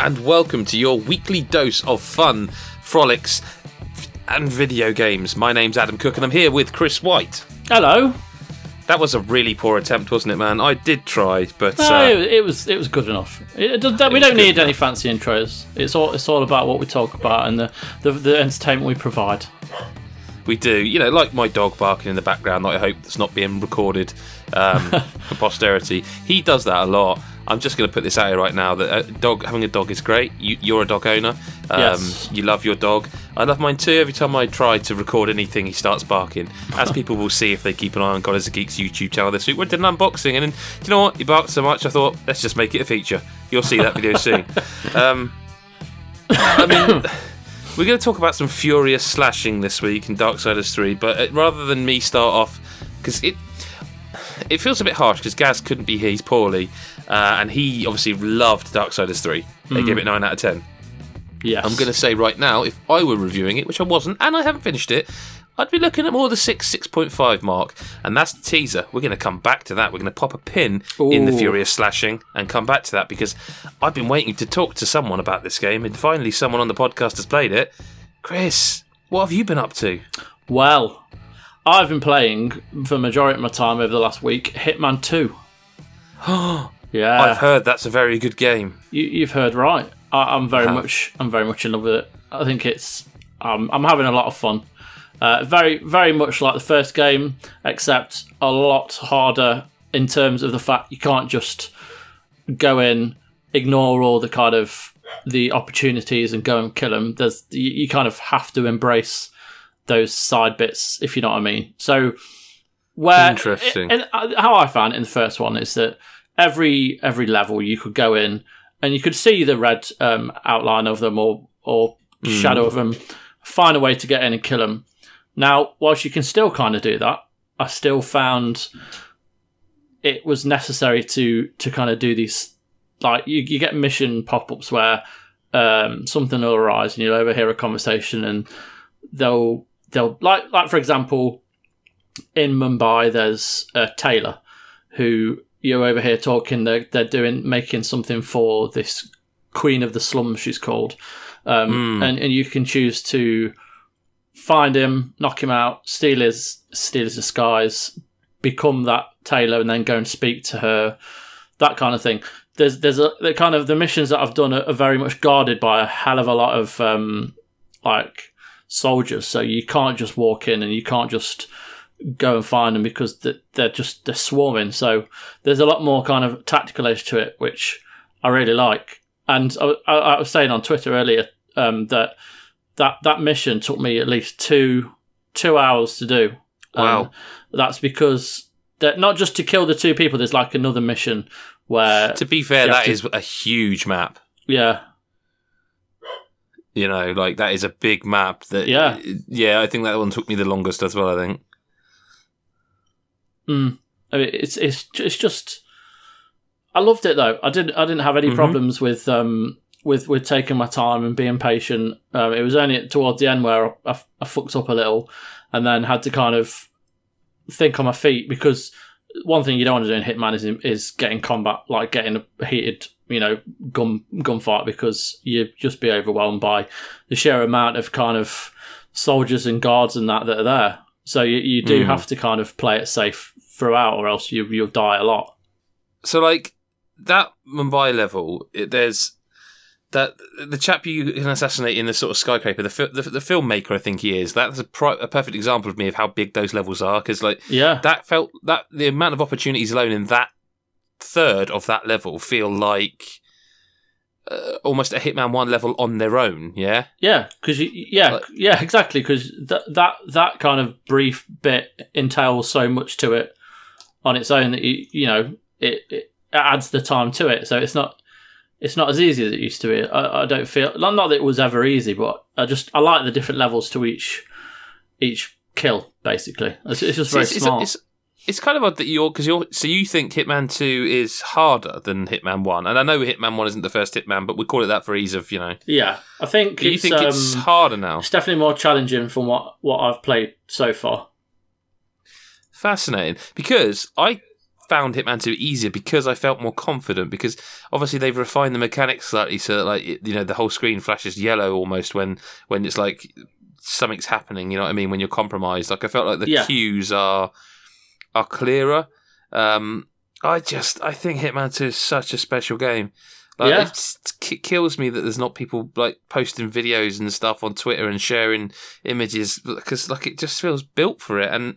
and welcome to your weekly dose of fun, frolics, and video games. My name's Adam Cook, and I'm here with Chris White. Hello. That was a really poor attempt, wasn't it, man? I did try, but it was good enough. We don't need any fancy intros. It's all about what we talk about and the entertainment we provide. We do, like my dog barking in the background that I hope that's not being recorded for posterity. He does that a lot. I'm just going to put this out here right now that having a dog is great. You're a dog owner. Yes. You love your dog. I love mine too. Every time I try to record anything, he starts barking. As people will see if they keep an eye on God is a Geek's YouTube channel this week. We did an unboxing, and then, you know what? He barked so much, I thought, let's just make it a feature. You'll see that video soon. We're going to talk about some furious slashing this week in Darksiders 3, but rather than me start off, because it feels a bit harsh because Gaz couldn't be here, he's poorly, and he obviously loved Darksiders 3. They gave it 9 out of 10. Yes. I'm going to say right now, if I were reviewing it, which I wasn't, and I haven't finished it, I'd be looking at more the 6.5 mark, and that's the teaser. We're going to come back to that. We're going to pop a pin in the furious slashing and come back to that, because I've been waiting to talk to someone about this game, and finally someone on the podcast has played it. Chris, what have you been up to? Well, I've been playing, for the majority of my time over the last week, Hitman 2. Yeah, I've heard that's a very good game. You've heard right. I'm very much in love with it. I think it's. I'm having a lot of fun. Very, very much like the first game, except a lot harder in terms of the fact you can't just go in, ignore all the kind of the opportunities and go and kill them. You kind of have to embrace those side bits, if you know what I mean. So, Interesting. And how I found it in the first one is that every level you could go in and you could see the red outline of them or shadow of them, find a way to get in and kill them. Now, whilst you can still kind of do that, I still found it was necessary to kind of do these, like you get mission pop-ups where something will arise and you'll overhear a conversation and they'll like for example, in Mumbai there's a tailor who you overhear talking. They're making something for this Queen of the Slums, she's called, and you can choose to find him, knock him out, steal his disguise, become that tailor, and then go and speak to her. That kind of thing. The kind of the missions that I've done are very much guarded by a hell of a lot of like soldiers. So you can't just walk in and you can't just go and find them because they're swarming. So there's a lot more kind of tactical edge to it, which I really like. And I was saying on Twitter earlier that mission took me at least two hours to do. Wow. That's because not just to kill the two people, there's like another mission where... To be fair, that is a huge map. Yeah. Like that is a big map. Yeah, I think that one took me the longest as well, I think. I mean, it's just... I loved it though. I didn't have any problems with taking my time and being patient. It was only towards the end where I fucked up a little and then had to kind of think on my feet, because one thing you don't want to do in Hitman is get in combat, like getting a heated, gunfight, because you'd just be overwhelmed by the sheer amount of kind of soldiers and guards and that are there. So you do have to kind of play it safe throughout, or else you'll die a lot. So like that Mumbai level, there's that the chap you can assassinate in the sort of skyscraper, the filmmaker I think he is. That's a perfect example of me of how big those levels are, because that felt that the amount of opportunities alone in that third of that level feel like almost a Hitman 1 level on their own. Because exactly, because that kind of brief bit entails so much to it on its own that it adds the time to it. So it's not as easy as it used to be. I don't feel, not that it was ever easy, but I like the different levels to each kill. Basically, it's just very smart. It's kind of odd that you think Hitman 2 is harder than Hitman 1, and I know Hitman 1 isn't the first Hitman, but we call it that for ease of Yeah, I think. Do you think it's harder now? It's definitely more challenging from what I've played so far. Fascinating, because I found Hitman 2 easier because I felt more confident, because obviously they've refined the mechanics slightly so that, like, you know, the whole screen flashes yellow almost when it's like something's happening, you know what I mean, when you're compromised. Like, I felt like the cues are clearer. I think Hitman 2 is such a special game. Like, it kills me that there's not people like posting videos and stuff on Twitter and sharing images, because like it just feels built for it. And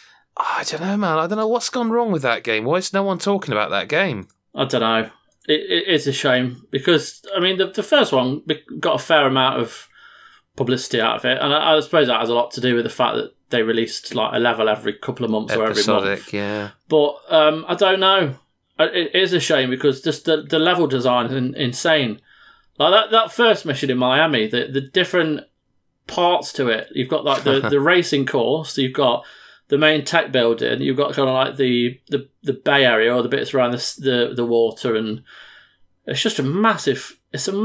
I don't know, man. I don't know what's gone wrong with that game. Why is no one talking about that game? I don't know. It is a shame, because I mean the first one got a fair amount of publicity out of it, and I suppose that has a lot to do with the fact that they released like a level every couple of months or every month. Yeah. But I don't know. It is a shame, because just the level design is insane. Like that first mission in Miami, the different parts to it. You've got like the racing course. You've got the main tech building. You've got kind of like the bay area, or the bits around the water, and it's just a massive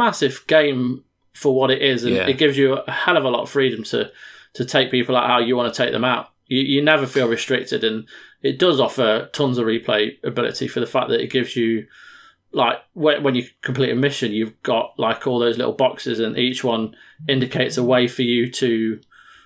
game for what it is, and it gives you a hell of a lot of freedom to take people out how you want to take them out. You never feel restricted, and it does offer tons of replay ability for the fact that it gives you, like, when you complete a mission, you've got like all those little boxes, and each one indicates a way for you to,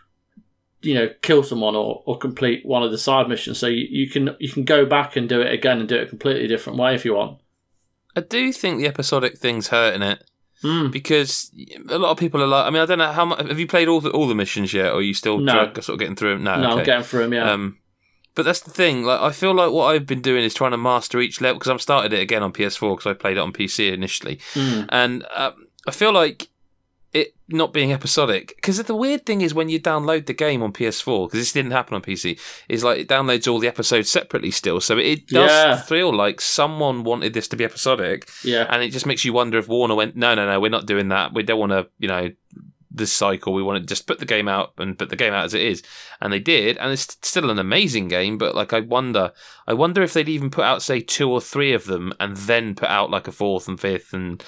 you know, kill someone or complete one of the side missions. So you can go back and do it again and do it a completely different way if you want. I do think the episodic thing's hurting it. Because a lot of people are like, I mean, I don't know how much have you played all the missions yet, or are you still sort of getting through them? No, okay. I'm getting through them. Yeah. But that's the thing. Like, I feel like what I've been doing is trying to master each level, because I've started it again on PS4 because I played it on PC initially, and I feel like it not being episodic, because the weird thing is when you download the game on PS4, because this didn't happen on PC, is like it downloads all the episodes separately still, so it does feel like someone wanted this to be episodic, and it just makes you wonder if Warner went, no, we're not doing that, we don't want to, you know, this cycle, we want to just put the game out as it is, and they did, and it's still an amazing game, but like I wonder if they'd even put out, say, 2 or 3 of them, and then put out like a 4th and 5th, and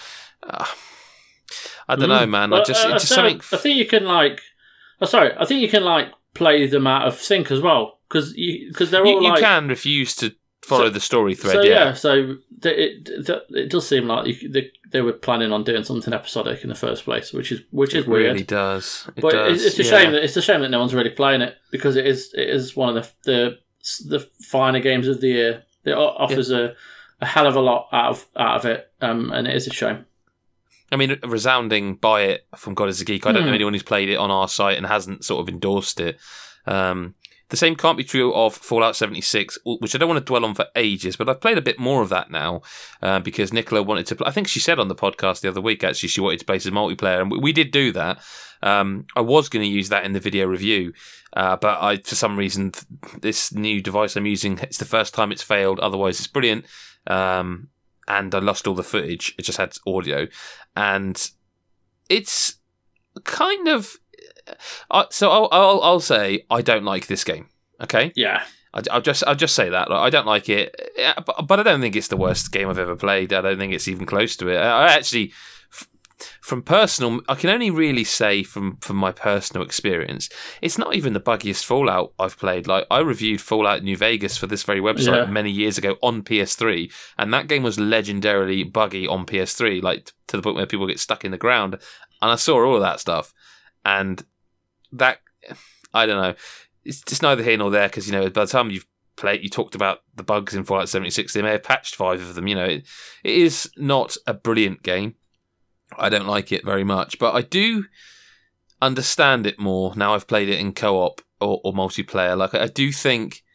I don't know, man. I think you can I think you can play them out of sync as well, because they're all you can refuse to follow the story thread. So it does seem like they were planning on doing something episodic in the first place, which is weird. It really does. It's a shame that no one's really playing it, because it is one of the finer games of the year. It offers a hell of a lot out of it, and it is a shame. I mean, a resounding buy it from God is a Geek. I don't know anyone who's played it on our site and hasn't sort of endorsed it. The same can't be true of Fallout 76, which I don't want to dwell on for ages, but I've played a bit more of that now, because Nicola wanted to play. I think she said on the podcast the other week, actually, she wanted to play some multiplayer, and we did do that. I was going to use that in the video review, but for some reason, this new device I'm using, it's the first time it's failed. Otherwise, it's brilliant. And I lost all the footage. It just had audio. And it's kind of... so I'll say I don't like this game, okay? Yeah. I'll just say that. Like, I don't like it, but I don't think it's the worst game I've ever played. I don't think it's even close to it. I actually... From personal, I can only really say from my personal experience, it's not even the buggiest Fallout I've played. Like, I reviewed Fallout New Vegas for this very website many years ago on PS3, and that game was legendarily buggy on PS3, like to the point where people get stuck in the ground. And I saw all of that stuff, and that, I don't know, it's just neither here nor there, because, you know, by the time you've played, you talked about the bugs in Fallout 76, they may have patched 5 of them. You know, it is not a brilliant game. I don't like it very much, but I do understand it more now I've played it in co-op or multiplayer. Like, I do think,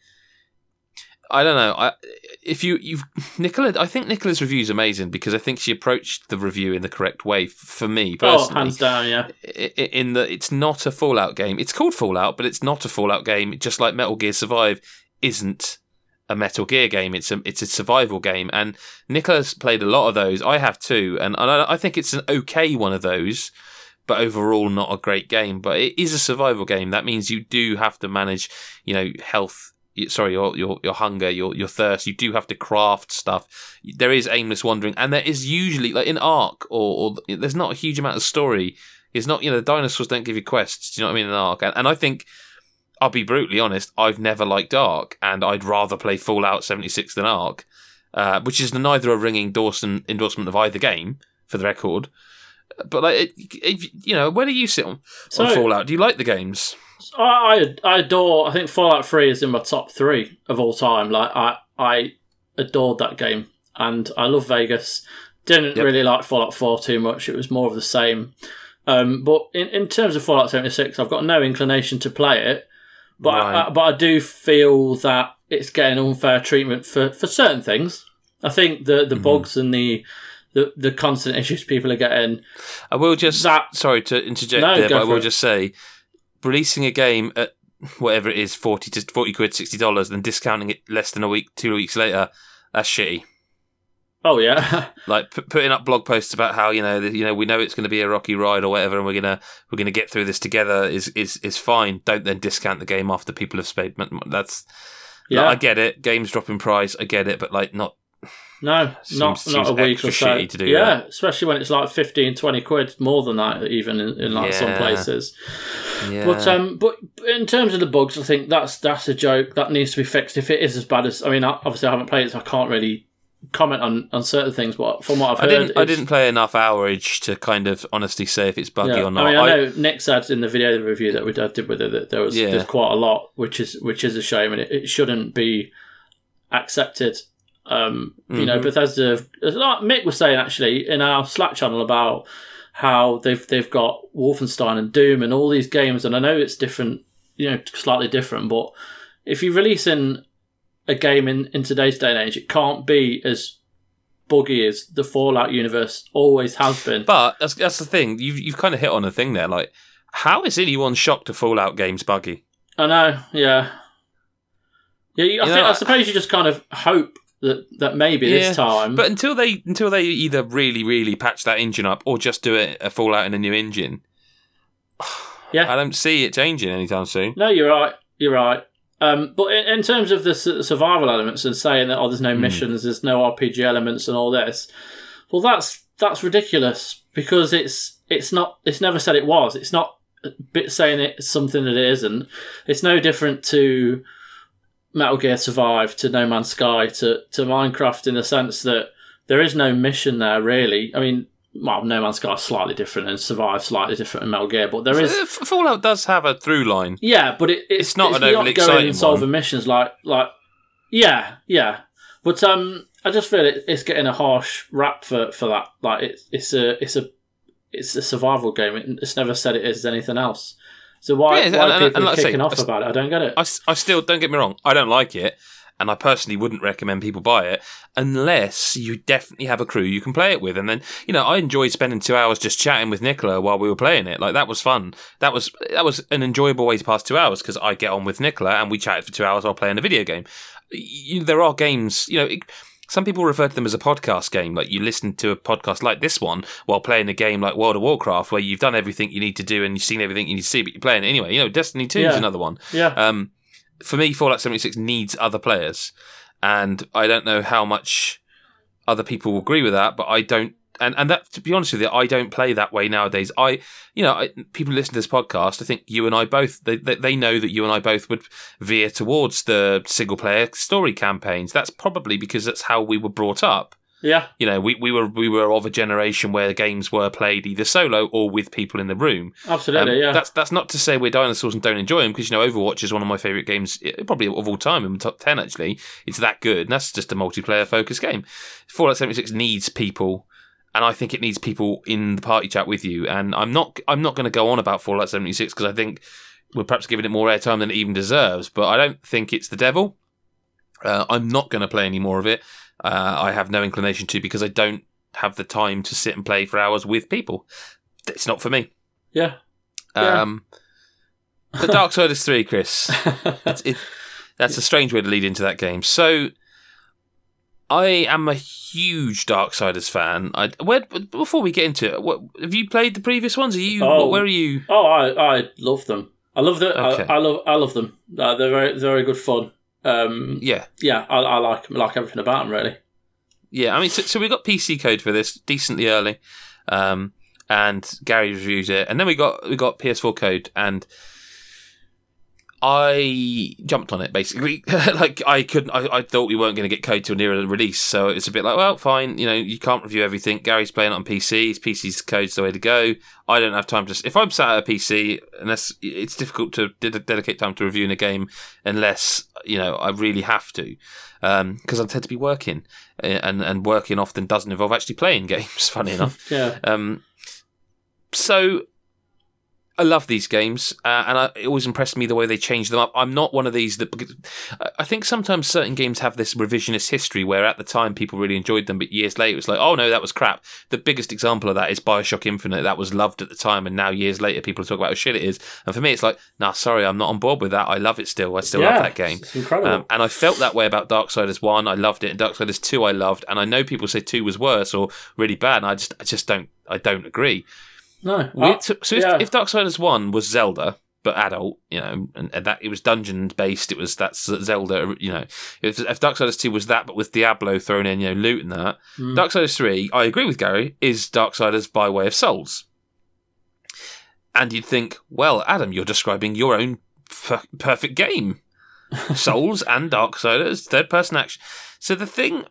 I don't know, I think Nicola's review is amazing, because I think she approached the review in the correct way for me personally. Oh, hands down, yeah. In that it's not a Fallout game. It's called Fallout, but it's not a Fallout game, just like Metal Gear Survive isn't a Metal Gear game. It's a survival game, and Nicola's played a lot of those. I have too, and I think it's an okay one of those, but overall not a great game. But it is a survival game. That means you do have to manage, you know, health. Sorry, your hunger, your thirst. You do have to craft stuff. There is aimless wandering, and there is usually, like in Ark, or there's not a huge amount of story. It's not, you know, the dinosaurs don't give you quests. Do you know what I mean? In Ark, and I think I'll be brutally honest, I've never liked Ark, and I'd rather play Fallout 76 than Ark, which is neither a ringing endorsement of either game, for the record. But where do you sit on Fallout? Do you like the games? I adore. I think Fallout 3 is in my top 3 of all time. Like I adored that game, and I love Vegas. Didn't really like Fallout 4 too much. It was more of the same. But in terms of Fallout 76, I've got no inclination to play it. But Right. but I do feel that it's getting unfair treatment for certain things. I think the bugs and the constant issues people are getting. I will just sorry to interject there, but I will just say, releasing a game at whatever it is, £40 quid, $60, and discounting it less than 2 weeks later, that's shitty. Oh yeah, Like putting up blog posts about how we know it's going to be a rocky ride or whatever, and we're gonna get through this together is fine. Don't then discount the game after people have spent. That's I get it. Games drop in price, I get it, but like not. No, not a week or so. Shitty to do that. Especially when it's like 15, 20 quid more than that, even in like some places. Yeah. But in terms of the bugs, I think that's a joke that needs to be fixed. If it is as bad as, I mean, obviously I haven't played it, so I can't really comment on certain things. But from what I've heard, I didn't play enough hourage to kind of honestly say if it's buggy or not. I mean, I know Nick said in the video review that we did with it that there's quite a lot, which is a shame, and it shouldn't be accepted. Bethesda, like Mick was saying actually in our Slack channel about how they've got Wolfenstein and Doom and all these games, and I know it's different, slightly different, but if you're releasing a game in today's day and age, it can't be as buggy as the Fallout universe always has been. But that's the thing. You've kind of hit on a thing there. Like, how is anyone shocked a Fallout game's buggy? I know, yeah. I suppose you just kind of hope that maybe this time. But until they either really, really patch that engine up or just do a Fallout in a new engine, I don't see it changing anytime soon. No, you're right. But in terms of the survival elements and saying that there's no missions, there's no RPG elements and all this, well, that's ridiculous because it's never said it was. It's not saying it's something that it isn't. It's no different to Metal Gear Survive, to No Man's Sky, to Minecraft, in the sense that there is no mission there, really. I mean, well, No Man's Sky is slightly different and Survive slightly different than Metal Gear, but there is... Fallout does have a through line. Yeah, but it's not an overly exciting going and solving missions like... Yeah. But I just feel it's getting a harsh rap for that. Like, it's a survival game. It's never said it is anything else. So why people are kicking off about it? I don't get it. I still, don't get me wrong, I don't like it, and I personally wouldn't recommend people buy it unless you definitely have a crew you can play it with. And then, I enjoyed spending 2 hours just chatting with Nicola while we were playing it. Like, that was fun. That was an enjoyable way to pass 2 hours because I get on with Nicola and we chatted for 2 hours while playing a video game. There are games, some people refer to them as a podcast game. Like, you listen to a podcast like this one while playing a game like World of Warcraft, where you've done everything you need to do and you've seen everything you need to see, but you're playing it anyway. Destiny 2 is another one. Yeah. For me, Fallout 76 needs other players, and I don't know how much other people will agree with that, but I don't. And that, to be honest with you, I don't play that way nowadays. People listen to this podcast. I think you and I both, they know that you and I both would veer towards the single player story campaigns. That's probably because that's how we were brought up. Yeah. We were of a generation where the games were played either solo or with people in the room. Absolutely, yeah. That's not to say we're dinosaurs and don't enjoy them, because Overwatch is one of my favourite games, probably of all time, in the top 10 actually. It's that good, and that's just a multiplayer focused game. Fallout 76 needs people. And I think it needs people in the party chat with you. And I'm not going to go on about Fallout 76 because I think we're perhaps giving it more airtime than it even deserves. But I don't think it's the devil. I'm not going to play any more of it. I have no inclination to, because I don't have the time to sit and play for hours with people. It's not for me. Yeah. The Darksiders 3, Chris. That's a strange way to lead into that game. So, I am a huge Darksiders fan. Before we get into it, have you played the previous ones? Where are you? Oh, I love them. I love them. Okay. I love them. They're very, very good fun. Yeah. I like everything about them, really. Yeah, I mean, so we got PC code for this decently early, and Gary reviewed it, and then we got PS4 code, and I jumped on it basically. Like I thought we weren't going to get code till nearer the release, so it's a bit like, well, fine. You know, you can't review everything. Gary's playing it on PC. His PC's code's the way to go. I don't have time to. If I'm sat at a PC, unless it's difficult to dedicate time to reviewing a game, unless I really have to, because I tend to be working, and working often doesn't involve actually playing games. Funny enough. Yeah. So. I love these games, and it always impressed me the way they change them up. I'm not one of these that... I think sometimes certain games have this revisionist history where at the time people really enjoyed them, but years later it's like, oh no, that was crap. The biggest example of that is BioShock Infinite. That was loved at the time, and now years later people talk about how shit it is. And for me it's like, nah, sorry, I'm not on board with that. I love it still. I still love that game. It's incredible. And I felt that way about Darksiders 1. I loved it. And Darksiders 2 I loved. And I know people say 2 was worse or really bad, and I just don't agree. No. If Darksiders 1 was Zelda, but adult, and that it was dungeon based, that's Zelda, If Darksiders 2 was that, but with Diablo thrown in, loot and that, Darksiders 3, I agree with Gary, is Darksiders by way of Souls. And you'd think, well, Adam, you're describing your own perfect game. Souls and Darksiders, third person action. So the thing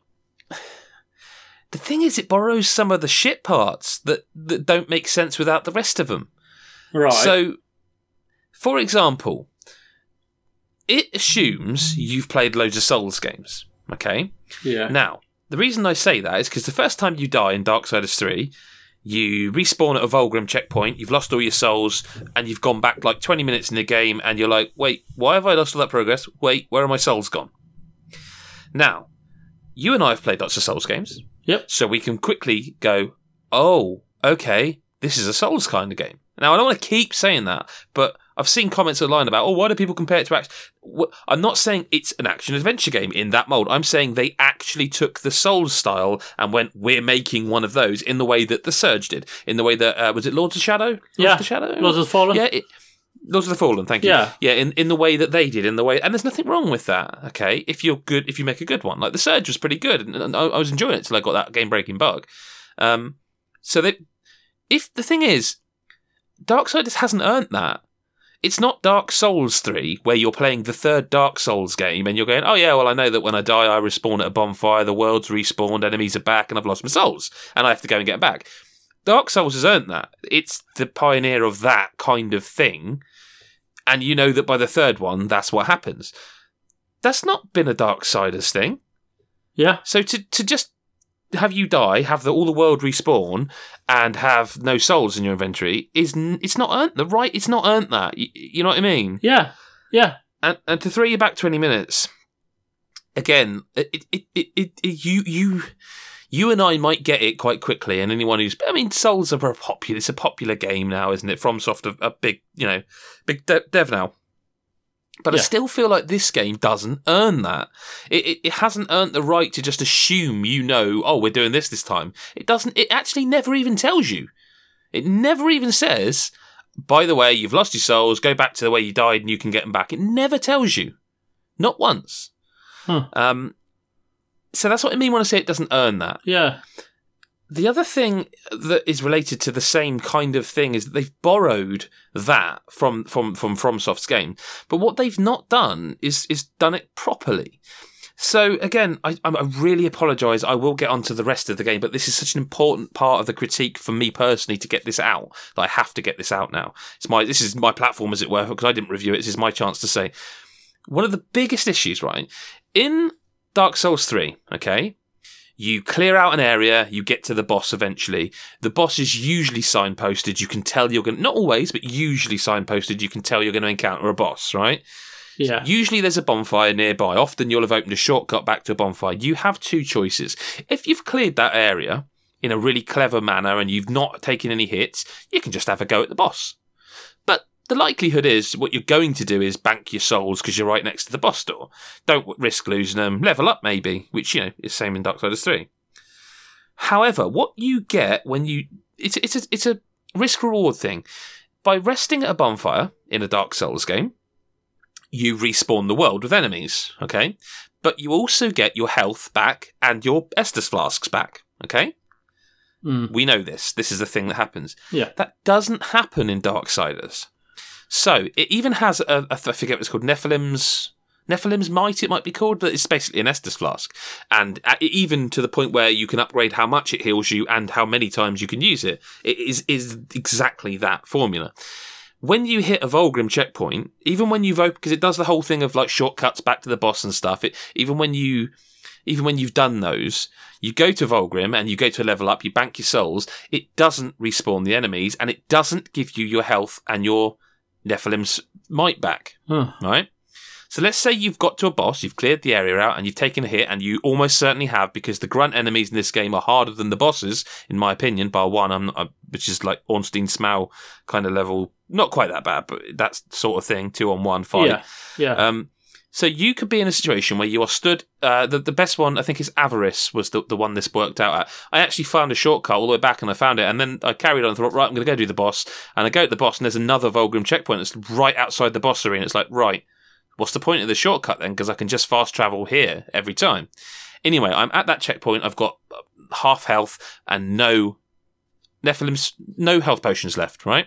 is, it borrows some of the shit parts that don't make sense without the rest of them. Right. So, for example, it assumes you've played loads of Souls games, okay? Yeah. Now, the reason I say that is because the first time you die in Darksiders 3, you respawn at a Vulgrim checkpoint, you've lost all your souls, and you've gone back like 20 minutes in the game, and you're like, wait, why have I lost all that progress? Wait, where are my souls gone? Now, you and I have played lots of Souls games. Yep. So we can quickly go, oh, okay, this is a Souls kind of game. Now, I don't want to keep saying that, but I've seen comments online about, why do people compare it to action? I'm not saying it's an action-adventure game in that mould. I'm saying they actually took the Souls style and went, we're making one of those in the way that The Surge did. In the way that, was it Lords of Shadow? Lords of the Fallen? Yeah, Lords of the Fallen, thank you. Yeah, in the way that they did, and there's nothing wrong with that, okay, if you make a good one. Like, The Surge was pretty good, and I was enjoying it till I got that game-breaking bug. If the thing is, Darksiders hasn't earned that. It's not Dark Souls 3, where you're playing the third Dark Souls game, and you're going, oh yeah, well, I know that when I die, I respawn at a bonfire, the world's respawned, enemies are back, and I've lost my souls, and I have to go and get them back. Dark Souls has earned that. It's the pioneer of that kind of thing, and you know that by the third one, that's what happens. That's not been a Darksiders thing. Yeah. So to just have you die, have all the world respawn, and have no souls in your inventory it's not earned the right. It's not earned that. You know what I mean? Yeah. Yeah. And to throw you back 20 minutes again, you and I might get it quite quickly, and anyone who's... I mean, Souls are popular. It's a popular game now, isn't it? FromSoft, a big, big dev now. But I still feel like this game doesn't earn that. It hasn't earned the right to just assume we're doing this time. It doesn't. It actually never even tells you. It never even says, by the way, you've lost your souls, go back to the way you died and you can get them back. It never tells you. Not once. So that's what I mean when I say it doesn't earn that. Yeah. The other thing that is related to the same kind of thing is that they've borrowed that from FromSoft's game, but what they've not done is done it properly. So again, I really apologise. I will get onto the rest of the game, but this is such an important part of the critique for me personally to get this out that I have to get this out now. This is my platform, as it were, because I didn't review it. This is my chance to say one of the biggest issues, right? In Dark Souls 3, okay. You clear out an area, you get to the boss eventually. The boss is usually signposted. You can tell you're going to... Not always, but usually signposted. You can tell you're going to encounter a boss, right? Yeah. Usually there's a bonfire nearby. Often you'll have opened a shortcut back to a bonfire. You have two choices. If you've cleared that area in a really clever manner and you've not taken any hits, you can just have a go at the boss. But the likelihood is what you're going to do is bank your souls because you're right next to the boss door. Don't risk losing them. Level up maybe, which, is same in Darksiders 3. However, what you get when you... It's a risk-reward thing. By resting at a bonfire in a Dark Souls game, you respawn the world with enemies, okay? But you also get your health back and your Estus flasks back, okay? We know this. This is the thing that happens. Yeah. That doesn't happen in Darksiders. So it even has I forget what it's called, Nephilim's Might, it might be called, but it's basically an Estus flask. And even to the point where you can upgrade how much it heals you and how many times you can use it. It is exactly that formula. When you hit a Vulgrim checkpoint, even when you've opened, because it does the whole thing of like shortcuts back to the boss and stuff, even when you've done those, you go to Vulgrim and you go to a level up, you bank your souls, it doesn't respawn the enemies and it doesn't give you your health and your Nephilim's Might back, right? So let's say you've got to a boss, you've cleared the area out and you've taken a hit, and you almost certainly have, because the grunt enemies in this game are harder than the bosses, in my opinion, bar one, which is like Ornstein Smaug kind of level. Not quite that bad, but that sort of thing, 2-on-1 fight. Yeah. So you could be in a situation where you are stood. The best one, I think, is Avarice, was the one this worked out at. I actually found a shortcut all the way back, and I found it, and then I carried on and thought, right, I'm going to go do the boss. And I go to the boss, and there's another Vulgrim checkpoint that's right outside the boss arena. It's like, right, what's the point of the shortcut then? Because I can just fast travel here every time. Anyway, I'm at that checkpoint. I've got half health and no health potions left, right?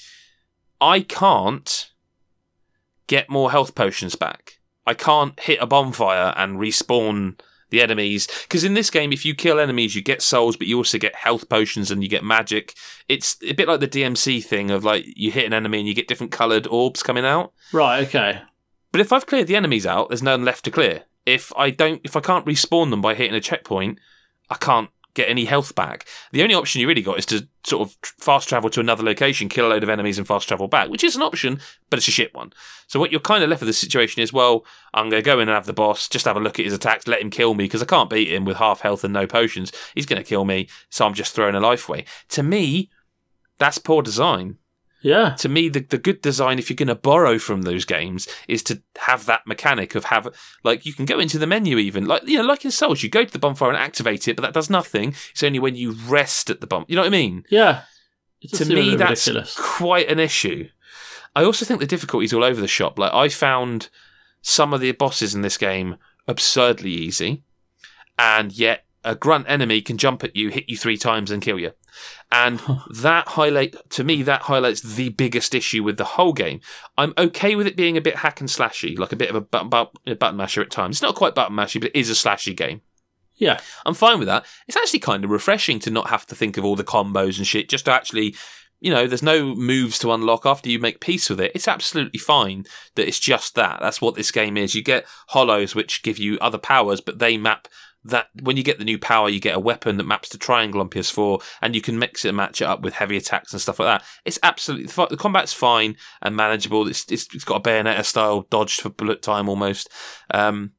I can't get more health potions back. I can't hit a bonfire and respawn the enemies. Because in this game, if you kill enemies, you get souls, but you also get health potions and you get magic. It's a bit like the DMC thing of like you hit an enemy and you get different coloured orbs coming out. Right, okay. But if I've cleared the enemies out, there's none left to clear. If I can't respawn them by hitting a checkpoint, I can't get any health back. The only option you really got is to sort of fast travel to another location, kill a load of enemies and fast travel back, which is an option, but it's a shit one. So what you're kind of left with the situation is, well, I'm going to go in and have the boss, just have a look at his attacks, let him kill me, because I can't beat him with half health and no potions. He's going to kill me, so I'm just throwing a life away. To me, that's poor design. Yeah. To me, the good design, if you're going to borrow from those games, is to have that mechanic of you can go into the menu even. Like in Souls, you go to the bonfire and activate it, but that does nothing. It's only when you rest at the bonfire. You know what I mean? Yeah. To me, that's ridiculous. Quite an issue. I also think the difficulty is all over the shop. Like, I found some of the bosses in this game absurdly easy, and yet a grunt enemy can jump at you, hit you 3 times and kill you. And that highlights the biggest issue with the whole game. I'm okay with it being a bit hack and slashy, like a bit of a button masher at times. It's not quite button mashy, but it is a slashy game. Yeah. I'm fine with that. It's actually kind of refreshing to not have to think of all the combos and shit, just to actually, there's no moves to unlock after you make peace with it. It's absolutely fine that it's just that. That's what this game is. You get hollows, which give you other powers, but they map that. When you get the new power, you get a weapon that maps to triangle on PS4, and you can mix it and match it up with heavy attacks and stuff like that. It's absolutely, the combat's fine and manageable. It's got a Bayonetta style dodge for bullet time almost. The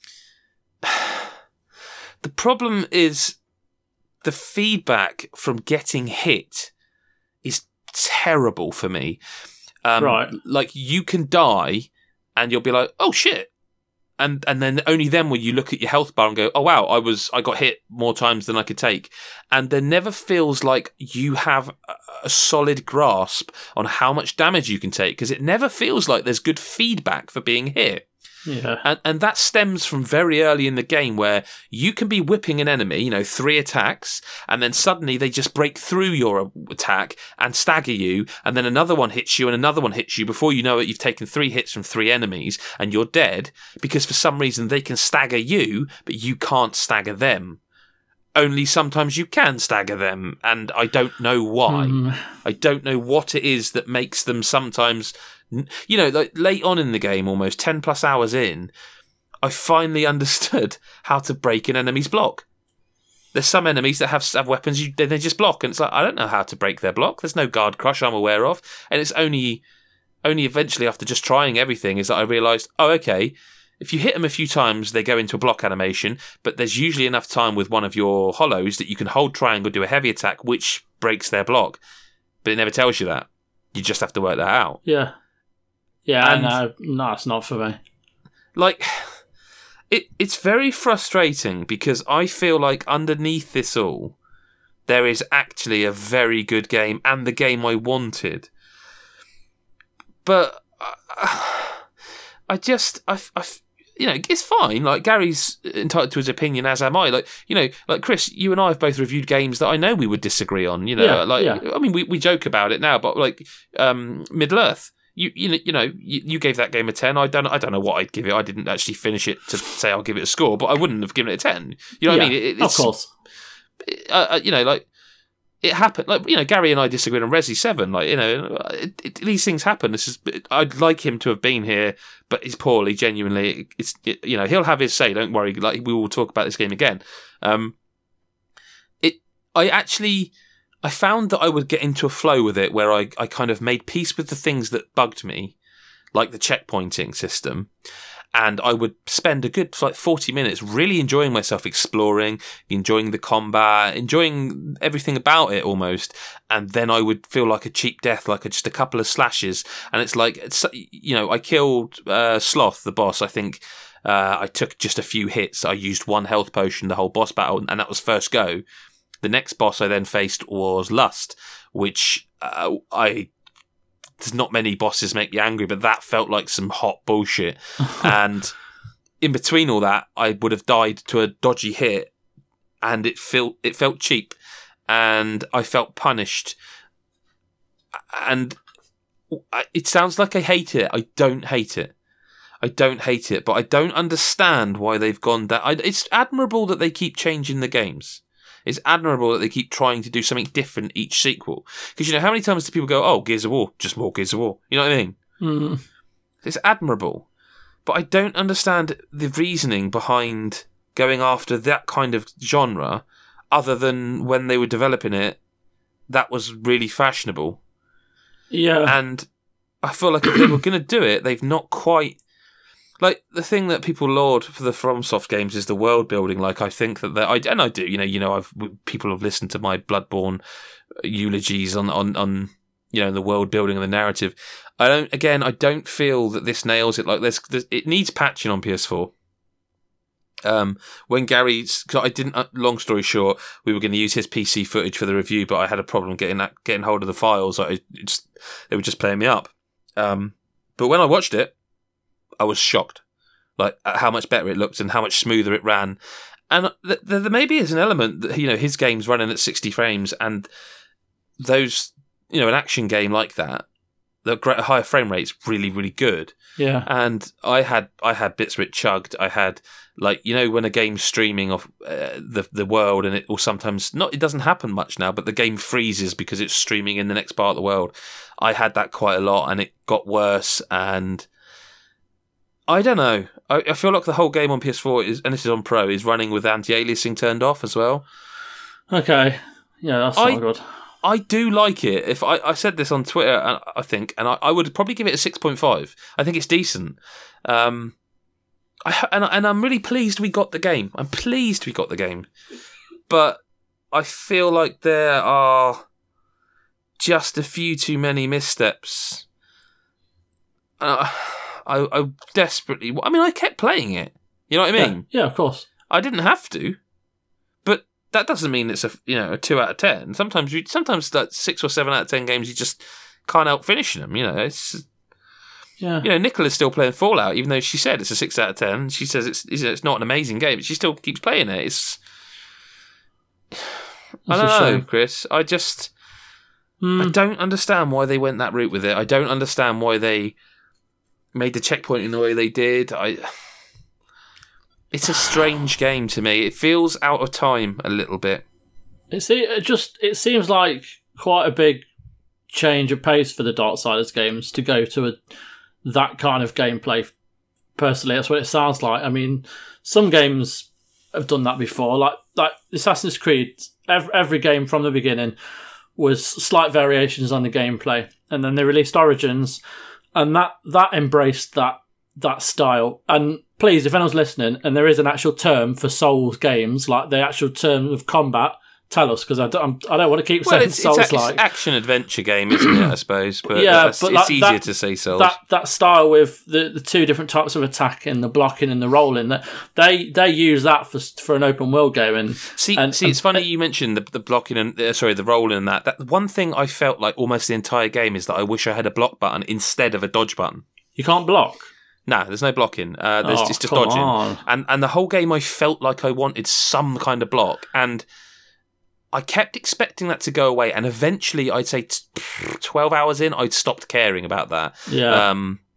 problem is the feedback from getting hit is terrible for me. Right. Like, you can die and you'll be like, oh shit. And then only then will you look at your health bar and go, oh wow, I got hit more times than I could take. And there never feels like you have a solid grasp on how much damage you can take, because it never feels like there's good feedback for being hit. Yeah. And that stems from very early in the game, where you can be whipping an enemy, 3 attacks, and then suddenly they just break through your attack and stagger you, and then another one hits you and another one hits you. Before you know it, you've taken 3 hits from 3 enemies and you're dead, because for some reason they can stagger you, but you can't stagger them. Only sometimes you can stagger them, and I don't know why. I don't know what it is that makes them sometimes... like late on in the game, almost 10 plus hours in, I finally understood how to break an enemy's block. There's some enemies that have weapons, they just block, and it's like, I don't know how to break their block. There's no guard crush I'm aware of, and it's only eventually, after just trying everything, is that I realised, oh, okay, if you hit them a few times, they go into a block animation, but there's usually enough time with one of your hollows that you can hold triangle, do a heavy attack, which breaks their block. But it never tells you that. You just have to work that out. Yeah. Yeah, no, it's not for me. Like, it's very frustrating, because I feel like underneath this all, there is actually a very good game, and the game I wanted. But it's fine. Like, Gary's entitled to his opinion, as am I. Like Chris, you and I have both reviewed games that I know we would disagree on. I mean, we joke about it now, but like Middle-earth. You gave that game a 10. I don't know what I'd give it. I didn't actually finish it to say I'll give it a score, but I wouldn't have given it a 10. You know what I mean? Of course. It happened. Gary and I disagreed on Resi 7. These things happen. I'd like him to have been here, but he's poorly. Genuinely, he'll have his say. Don't worry. Like, we will talk about this game again. I found that I would get into a flow with it where I kind of made peace with the things that bugged me, like the checkpointing system. And I would spend a good 40 minutes really enjoying myself, exploring, enjoying the combat, enjoying everything about it almost. And then I would feel like a cheap death, like just a couple of slashes. And it's like, I killed Sloth, the boss. I think I took just a few hits. I used one health potion the whole boss battle, and that was first go. The next boss I then faced was Lust, which there's not many bosses make me angry, but that felt like some hot bullshit. And in between all that, I would have died to a dodgy hit, and it felt cheap, and I felt punished. And it sounds like I hate it. I don't hate it. But I don't understand why they've gone that. It's admirable that they keep changing the games. It's admirable that they keep trying to do something different each sequel. Because, how many times do people go, oh, Gears of War, just more Gears of War? You know what I mean? Mm. It's admirable. But I don't understand the reasoning behind going after that kind of genre, other than when they were developing it, that was really fashionable. Yeah. And I feel like if they were going to do it, they've not quite... Like, the thing that people laud for the FromSoft games is the world building. Like, I think that I do. People have listened to my Bloodborne eulogies on the world building and the narrative. I don't feel that this nails it. Like, it needs patching on PS4. When Gary's, cause I didn't. Long story short, we were going to use his PC footage for the review, but I had a problem getting hold of the files. They were just playing me up. But when I watched it, I was shocked, like, at how much better it looked and how much smoother it ran. And there maybe is an element that, his game's running at 60 frames, and those, an action game like that, the higher frame rate's really, really good. Yeah. And I had bits where it chugged. I had, when a game's streaming off the world, and it will sometimes it doesn't happen much now, but the game freezes because it's streaming in the next part of the world. I had that quite a lot, and it got worse. And I don't know. I feel like the whole game on PS4 and this is on Pro, is running with anti-aliasing turned off as well. Okay. Yeah, that's not good. I do like it. If I said this on Twitter, I think, and I would probably give it a 6.5. I think it's decent. And I'm really pleased we got the game. But I feel like there are just a few too many missteps. I desperately... I mean, I kept playing it. You know what I mean? Yeah, of course. I didn't have to. But that doesn't mean it's a 2 out of 10. Sometimes like 6 or 7 out of 10 games, you just can't help finishing them. It's... Yeah. Nicola's still playing Fallout, even though she said it's a 6 out of 10. She says it's not an amazing game, but she still keeps playing it. It's... I don't know, Chris. I just... I don't understand why they went that route with it. I don't understand why they made the checkpointing the way they did. It's a strange game to me. It feels out of time a little bit. It seems like quite a big change of pace for the Darksiders games to go to that kind of gameplay. Personally, that's what it sounds like. I mean, some games have done that before. Like Assassin's Creed, every game from the beginning was slight variations on the gameplay, and then they released Origins, and that embraced that style. And please, if anyone's listening, and there is an actual term for Souls games, like the actual term of combat, tell us, because I don't want to keep saying Souls-like. It's action adventure game, isn't it? I suppose, but it's easier to say Souls. That style with the two different types of attacking, the blocking and the rolling, that they use that for an open world game. And it's funny you mentioned the blocking and the rolling and that. That one thing I felt like almost the entire game is that I wish I had a block button instead of a dodge button. You can't block. No, there's no blocking. It's just dodging. And the whole game I felt like I wanted some kind of block. And I kept expecting that to go away, and eventually, I'd say 12 hours in, I'd stopped caring about that. Yeah.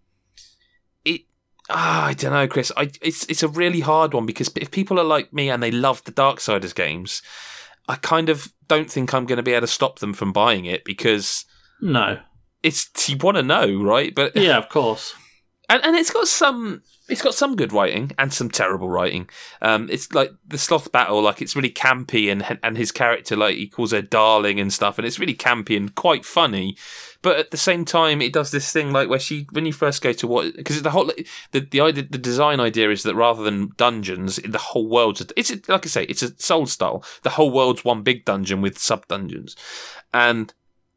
I don't know, Chris. It's a really hard one, because if people are like me and they love the Darksiders games, I kind of don't think I'm going to be able to stop them from buying it, because No. you want to know, right? But Yeah, of course. and it's got some good writing and some terrible writing. It's like the sloth battle, like it's really campy, and his character, like, he calls her darling and stuff, and it's really campy and quite funny. But at the same time, it does this thing like where when you first go to what, because the whole the idea, the design idea is that rather than dungeons, the whole world's it's like I say, it's a Soul style. The whole world's one big dungeon with sub dungeons, and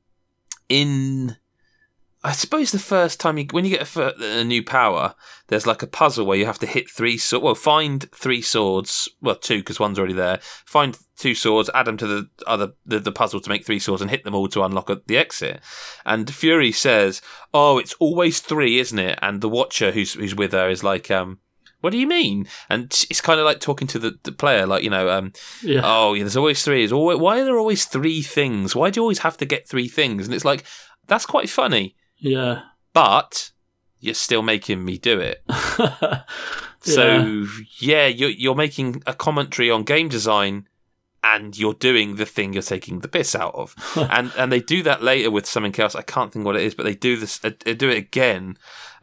I suppose the first time when you get a new power, there's like a puzzle where you have to hit find 3 swords. Well, 2 because one's already there. Find 2 swords, add them to the puzzle to make 3 swords, and hit them all to unlock the exit. And Fury says, "Oh, it's always 3, isn't it?" And the Watcher, who's with her, is like, "What do you mean?" And it's kind of like talking to the player, like, "Oh, yeah, there's always 3. Why are there always 3 things? Why do you always have to get 3 things?" And it's like, that's quite funny. Yeah. But you're still making me do it. So, you're making a commentary on game design, and you're doing the thing you're taking the piss out of. and they do that later with something else. I can't think what it is, but they do this. They do it again.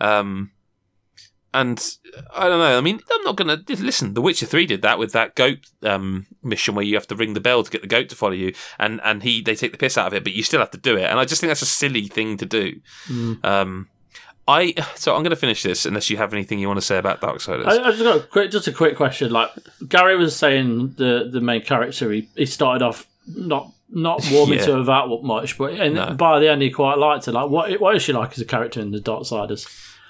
And I don't know. I mean, I'm not going to listen. The Witcher 3 did that with that goat mission where you have to ring the bell to get the goat to follow you, and they take the piss out of it, but you still have to do it. And I just think that's a silly thing to do. So I'm going to finish this unless you have anything you want to say about Darksiders. I just got a quick question. Like Gary was saying, the main character, he started off not warming to her that much, but by the end he quite liked her. Like, what is she like as a character in the Darksiders?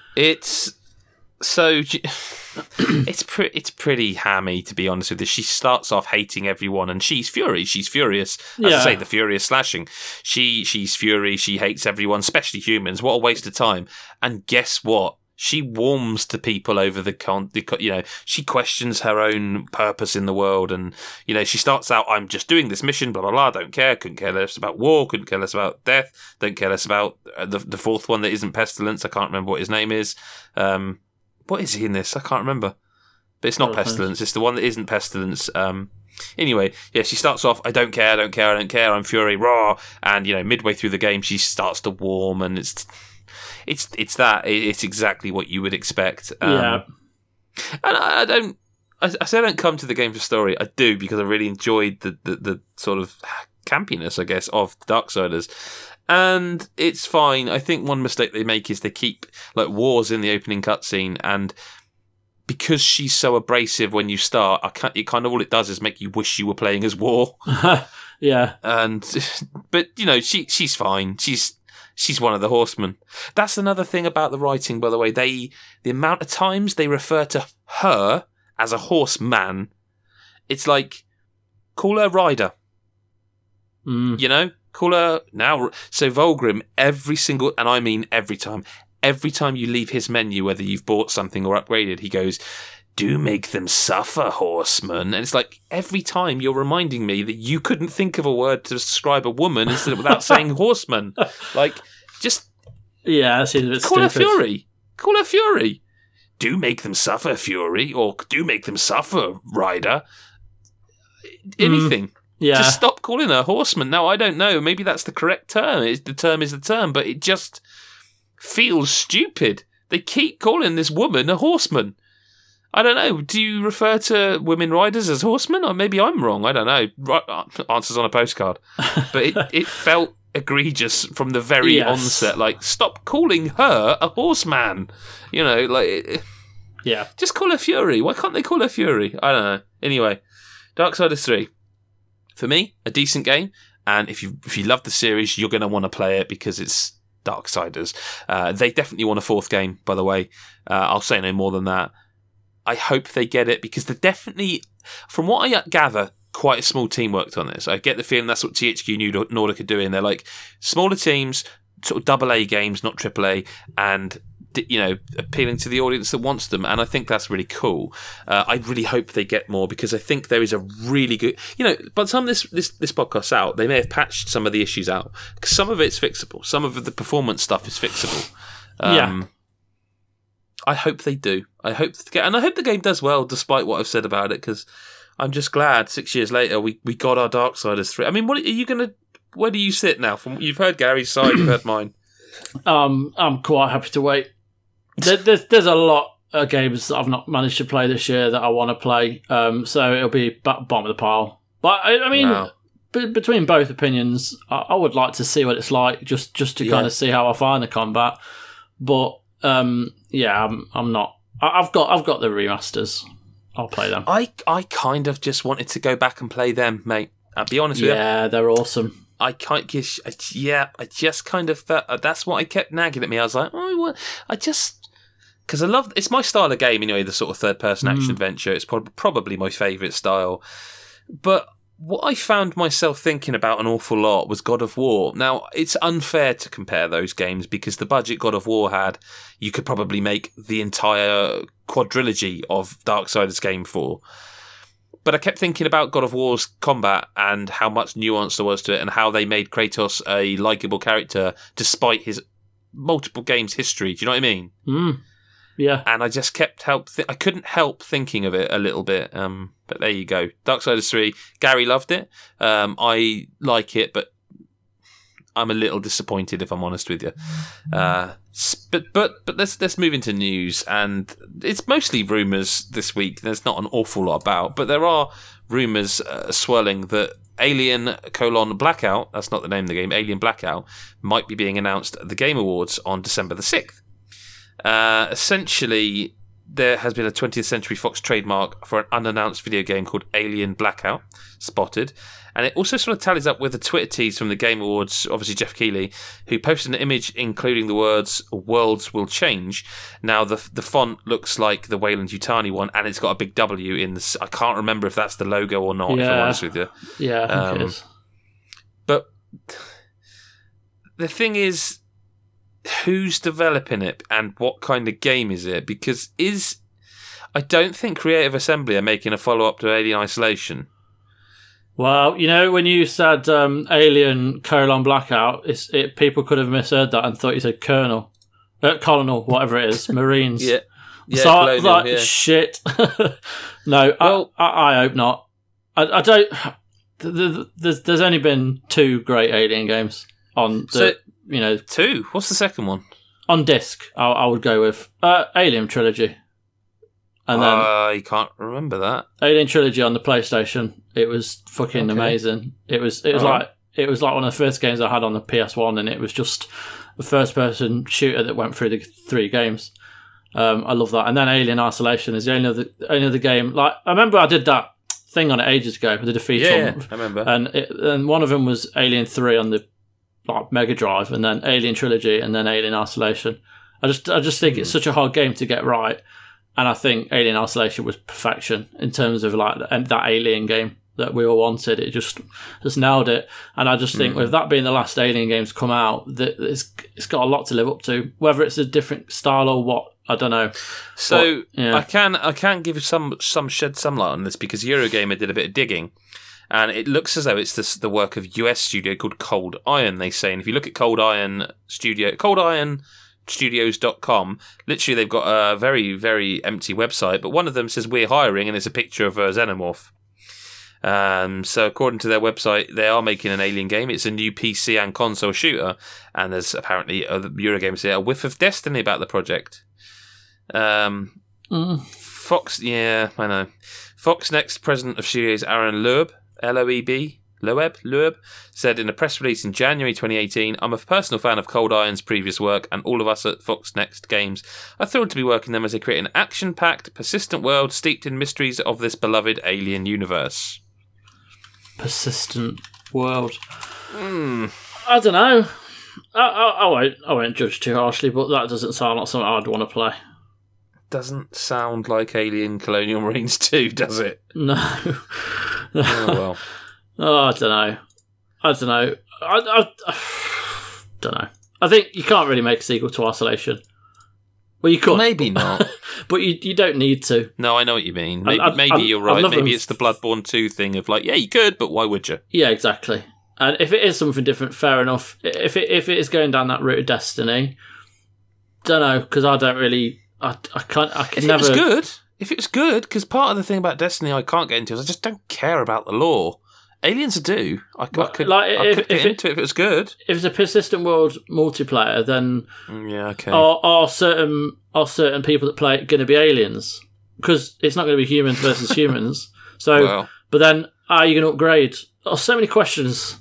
It's pretty hammy, to be honest with you. She starts off hating everyone, and she's Fury. She's furious. As I say, the furious slashing. She's Fury. She hates everyone, especially humans. What a waste of time. And guess what? She warms to people over she questions her own purpose in the world, and she starts out, "I'm just doing this mission, blah blah blah. Don't care. Couldn't care less about war. Couldn't care less about death. Don't care less about the fourth one that isn't Pestilence. I can't remember what his name is. What is he in this? I can't remember. But it's not Pestilence. It's the one that isn't Pestilence. Anyway, she starts off, "I don't care. I'm Fury, raw." And midway through the game, she starts to warm, and it's exactly what you would expect. And I say I don't come to the game for story. I do, because I really enjoyed the sort of campiness, I guess, of Darksiders. And it's fine. I think one mistake they make is they keep like wars in the opening cutscene, and because she's so abrasive when you start, all it does is make you wish you were playing as War. Yeah. But she's fine. She's one of the horsemen. That's another thing about the writing, by the way. The amount of times they refer to her as a horseman, it's like, call her Ryder. Call her now. So Volgrim, and I mean every time you leave his menu, whether you've bought something or upgraded, he goes, "Do make them suffer, horseman." And it's like, every time you're reminding me that you couldn't think of a word to describe a woman without saying horseman. Like, just that seems a bit call stupid. Call her Fury. "Do make them suffer, Fury," or "Do make them suffer, Ryder." Anything. Yeah. Just stop calling her horseman. Now, I don't know. Maybe that's the correct term. The term is the term, but it just feels stupid. They keep calling this woman a horseman. I don't know. Do you refer to women riders as horsemen? Or maybe I'm wrong. I don't know. Answers on a postcard. But it felt egregious from the very onset. Like, stop calling her a horseman. Just call her Fury. Why can't they call her Fury? I don't know. Anyway, Darksiders 3. For me, a decent game, and if you love the series, you're going to want to play it because it's Darksiders. They definitely want a 4th game, by the way. I'll say no more than that. I hope they get it, because they're definitely, from what I gather, quite a small team worked on this. I get the feeling that's what THQ Nordic are doing. They're like smaller teams, sort of AA games, not AAA, and appealing to the audience that wants them, and I think that's really cool. I really hope they get more, because I think there is a really good, by the time this podcast's out, they may have patched some of the issues out. Some of it's fixable. Some of the performance stuff is fixable. I hope they do. I hope the game does well, despite what I've said about it, because I'm just glad 6 years later we got our Darksiders 3. I mean, what are you gonna? Where do you sit now? You've heard Gary's side, you've heard mine. I'm quite happy to wait. There's a lot of games that I've not managed to play this year that I want to play, so it'll be bottom of the pile. But I mean, between both opinions, I would like to see what it's like, just to kind of see how I find the combat. But I'm not. I've got the remasters. I'll play them. I kind of just wanted to go back and play them, mate. I'll be honest with you. Yeah, they're awesome. I just kind of felt that's what I kept nagging at me. I was like, because I love, it's my style of game anyway, the sort of third-person action adventure. It's probably my favourite style. But what I found myself thinking about an awful lot was God of War. Now, it's unfair to compare those games, because the budget God of War had, you could probably make the entire quadrilogy of Darksiders game for. But I kept thinking about God of War's combat and how much nuance there was to it, and how they made Kratos a likeable character despite his multiple games history. Do you know what I mean? Yeah. And I just I couldn't help thinking of it a little bit. But there you go. Darksiders 3. Gary loved it. I like it, but I'm a little disappointed, if I'm honest with you. But let's move into news, and it's mostly rumours this week. There's not an awful lot about, but there are rumours swirling that Alien: Blackout, that's not the name of the game, Alien Blackout, might be being announced at the Game Awards on December the 6th. Essentially, there has been a 20th Century Fox trademark for an unannounced video game called Alien Blackout spotted. And it also sort of tallies up with a Twitter tease from the Game Awards, obviously Jeff Keighley, who posted an image including the words, "Worlds will change." Now, the font looks like the Wayland Yutani one, and it's got a big W in the... I can't remember if that's the logo or not, if I'm honest with you. Yeah, I think it is. But the thing is, who's developing it, and what kind of game is it? Because I don't think Creative Assembly are making a follow-up to Alien Isolation. Well, when you said Alien: Blackout, people could have misheard that and thought you said Colonel, whatever it is, Marines. Yeah, so I was like, shit. No, well, I hope not. I don't. There's only been 2 great Alien games on the. 2. What's the second one? On disc, I would go with Alien Trilogy. And then you can't remember that. Alien Trilogy on the PlayStation. It was fucking amazing. It was like one of the first games I had on the PS1, and it was just a first-person shooter that went through the 3 games. I love that. And then Alien Isolation is the only other game. Like, I remember I did that thing on it ages ago. I did a feature on it. I remember. And one of them was Alien 3 on the Mega Drive, and then Alien Trilogy, and then Alien Isolation. I just think it's such a hard game to get right. And I think Alien Isolation was perfection in terms of that Alien game that we all wanted. It just nailed it. And I just think with that being the last Alien game to come out, that it's got a lot to live up to. Whether it's a different style or what, I don't know. So I can give shed some light on this, because Eurogamer did a bit of digging. And it looks as though it's the work of US studio called Cold Iron, they say. And if you look at Cold Iron Studios.com, literally they've got a very, very empty website, but one of them says we're hiring, and there's a picture of a Xenomorph. So according to their website, they are making an Alien game. It's a new PC and console shooter, and there's apparently Eurogamer say a whiff of Destiny about the project. Fox, I know. Fox Next president of studios Aaron Loeb, Loeb, said in a press release in January 2018, "I'm a personal fan of Cold Iron's previous work, and all of us at Fox Next Games are thrilled to be working them as they create an action-packed, persistent world steeped in mysteries of this beloved Alien universe." Persistent world. I don't know. I won't judge too harshly, but that doesn't sound like something I'd want to play. Doesn't sound like Alien Colonial Marines 2, does it? No. Oh, well. I don't know. I don't know. I think you can't really make a sequel to Isolation. Well, you could. Maybe not. But you don't need to. No, I know what you mean. Maybe you're right. Maybe it's the Bloodborne 2 thing of like, yeah, you could, but why would you? Yeah, exactly. And if it is something different, fair enough. If it is going down that route of Destiny, don't know, because I don't really... I can never... If it was good, because part of the thing about Destiny I can't get into is I just don't care about the lore. Aliens I do. I could get into it if it was good. If it's a persistent world multiplayer, then yeah, okay. Are certain people that play it going to be aliens? Because it's not going to be humans versus humans. So, But then are you going to upgrade? Oh, so many questions.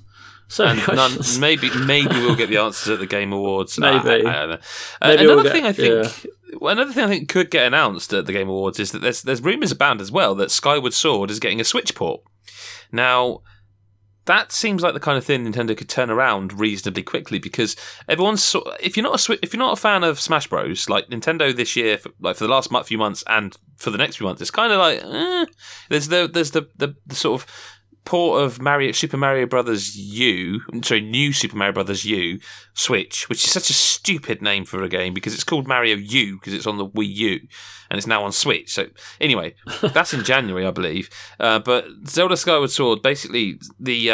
Maybe we'll get the answers at the Game Awards. Maybe. I don't know. Another thing I think could get announced at the Game Awards is that there's rumours abound as well that Skyward Sword is getting a Switch port. Now, that seems like the kind of thing Nintendo could turn around reasonably quickly because if you're not a fan of Smash Bros, like Nintendo this year, for the last few months and for the next few months, it's kind of like there's the sort of port of Super Mario Brothers New Super Mario Brothers U Switch, which is such a stupid name for a game because it's called Mario U because it's on the Wii U and it's now on Switch. So anyway, that's in January, I believe. But Zelda Skyward Sword, basically the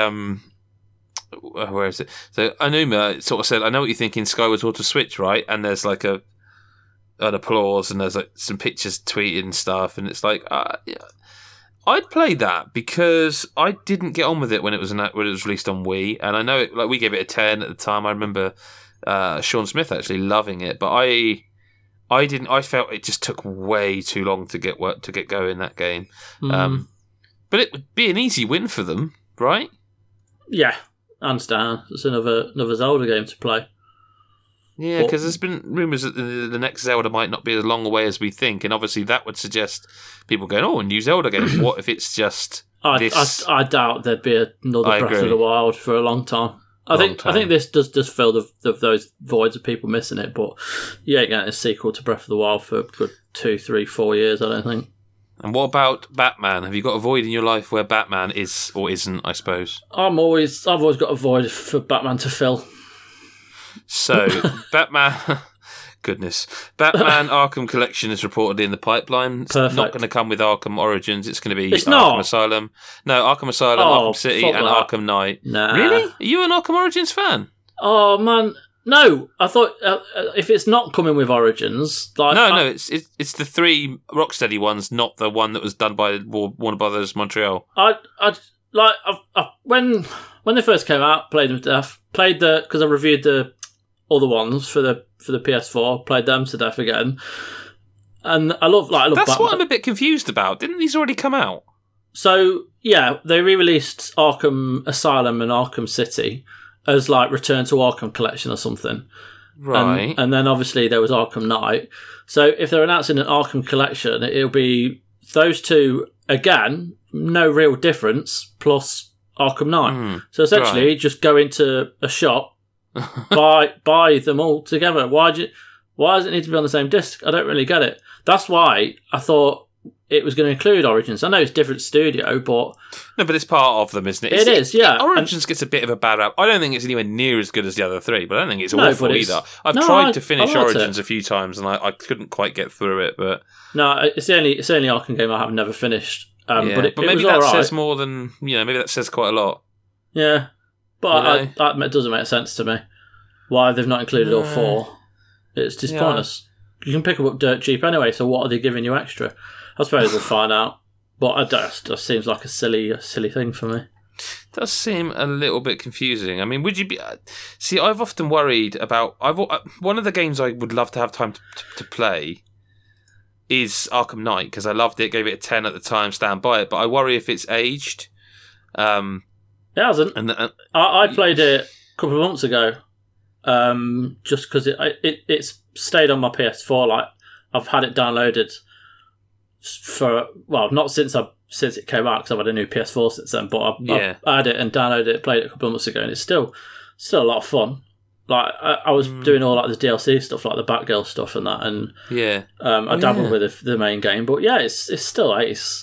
where is it? So Anuma sort of said, "I know what you're thinking, Skyward Sword to Switch, right?" And there's like an applause and there's like some pictures tweeted and stuff, and it's like. Yeah. I'd play that because I didn't get on with it when it was released on Wii, and I know it, like we gave it a 10 at the time. I remember Sean Smith actually loving it, but I didn't. I felt it just took way too long to get going that game. But it would be an easy win for them, right? Yeah, I understand. It's another Zelda game to play. Yeah, because there's been rumours that the next Zelda might not be as long away as we think, and obviously that would suggest people going, "Oh, a new Zelda game." What if it's just this? I doubt there'd be another Breath of the Wild for a long time. I think this does fill those voids of people missing it, but you ain't getting a sequel to Breath of the Wild for good 2, 3, 4 years. I don't think. And what about Batman? Have you got a void in your life where Batman is or isn't? I suppose I've always got a void for Batman to fill. So, Batman Arkham Collection is reportedly in the pipeline. It's not going to come with Arkham Origins. It's going to be Arkham Asylum. No, Arkham Asylum, Arkham City, and Arkham Knight. Nah. Really? Are you an Arkham Origins fan? Oh, man. No, I thought if it's not coming with Origins... No, it's the 3 Rocksteady ones, not the one that was done by Warner Brothers Montreal. When they first came out, played them to death. Because I reviewed the other ones for the PS4, played them to death again, and I love That's Batman. what I'm a bit confused about. Didn't these already come out? So yeah, they re-released Arkham Asylum and Arkham City as Return to Arkham Collection or something, right? And then obviously there was Arkham Knight. So if they're announcing an Arkham Collection, it'll be those two again, no real difference, plus Arkham Knight. So essentially, just go into a shop. buy them all together. Why does it need to be on the same disc? I don't really get it. That's why I thought it was going to include Origins. I know it's a different studio, but it's part of them, isn't it? It is, yeah. Origins gets a bit of a bad rap. I don't think it's anywhere near as good as the other 3, but I don't think it's awful either. I've tried to finish Origins a few times, and I couldn't quite get through it. But no, it's the only Arkham game I have never finished. But maybe that says more than maybe that says quite a lot. Yeah. But that doesn't make sense to me. Why they've not included all 4. It's just pointless. You can pick them up dirt cheap anyway, so what are they giving you extra? I suppose we'll find out. But it just seems like a silly thing for me. It does seem a little bit confusing. I mean, would you be... See, I've often worried about... one of the games I would love to have time to play is Arkham Knight, because I loved it, gave it a 10 at the time, stand by it, but I worry if it's aged. It hasn't. I played it a couple of months ago, just because it's stayed on my PS4. I've had it downloaded for not since it came out, because I've had a new PS4 since then. But I had it and downloaded it, played it a couple of months ago, and it's still a lot of fun. I was doing all the DLC stuff, like the Batgirl stuff and that, and I dabbled with the main game. But yeah, it's still ace.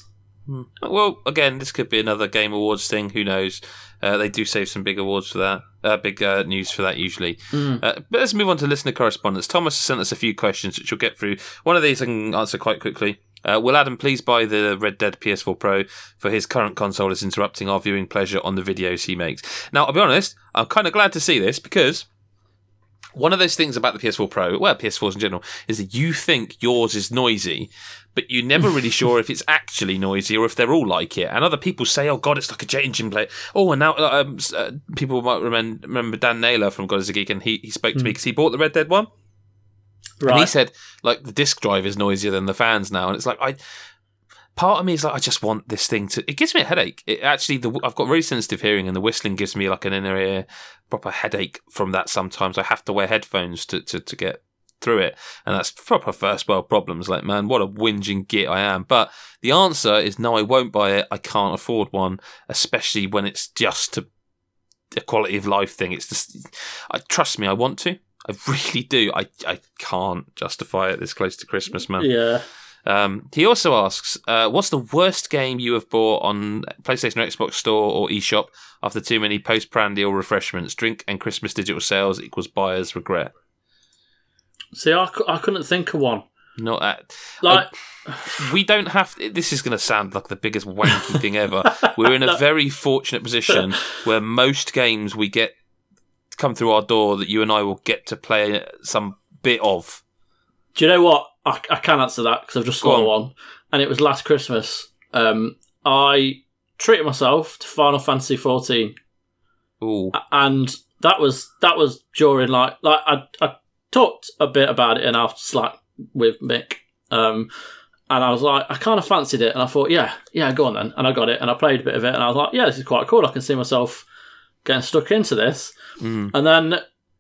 Well, again, this could be another Game Awards thing. Who knows? They do save some big awards for that, big news for that usually. But let's move on to listener correspondence. Thomas has sent us a few questions, which we'll get through. One of these I can answer quite quickly. Will Adam please buy the Red Dead PS4 Pro for his current console is interrupting our viewing pleasure on the videos he makes? Now, I'll be honest, I'm kind of glad to see this because one of those things about the PS4 Pro, well, PS4s in general, is that you think yours is noisy, but you're never really sure if it's actually noisy or if they're all like it. And other people say, oh, God, it's like a jet engine play. Oh, and now people might remember Dan Naylor from God is a Geek, and he spoke to me because he bought the Red Dead one. Right. And he said, like, the disc drive is noisier than the fans now. And it's like, part of me is like, I just want this thing to... It gives me a headache. It actually, I've got really sensitive hearing, and the whistling gives me like an inner ear proper headache from that sometimes. I have to wear headphones to get through it. And that's proper first world problems. Like, man, what a whinging git I am. But the answer is no, I won't buy it. I can't afford one, especially when it's just a quality of life thing. It's just... trust me, I want to. I really do. I can't justify it this close to Christmas, man. Yeah. He also asks, what's the worst game you have bought on PlayStation or Xbox Store or eShop after too many post-prandial refreshments? Drink and Christmas digital sales equals buyer's regret. See, I couldn't think of one. Not that. We don't have... This is going to sound like the biggest wanky thing ever. We're in a very fortunate position where most games we get come through our door that you and I will get to play some bit of. Do you know what? I can answer that because I've just thought of one, and it was last Christmas. I treated myself to Final Fantasy 14. Ooh. And that was during like I talked a bit about it in our Slack with Mick, and I was like, I kind of fancied it, and I thought, yeah, go on then, and I got it, and I played a bit of it, and I was like, yeah, this is quite cool. I can see myself getting stuck into this. And then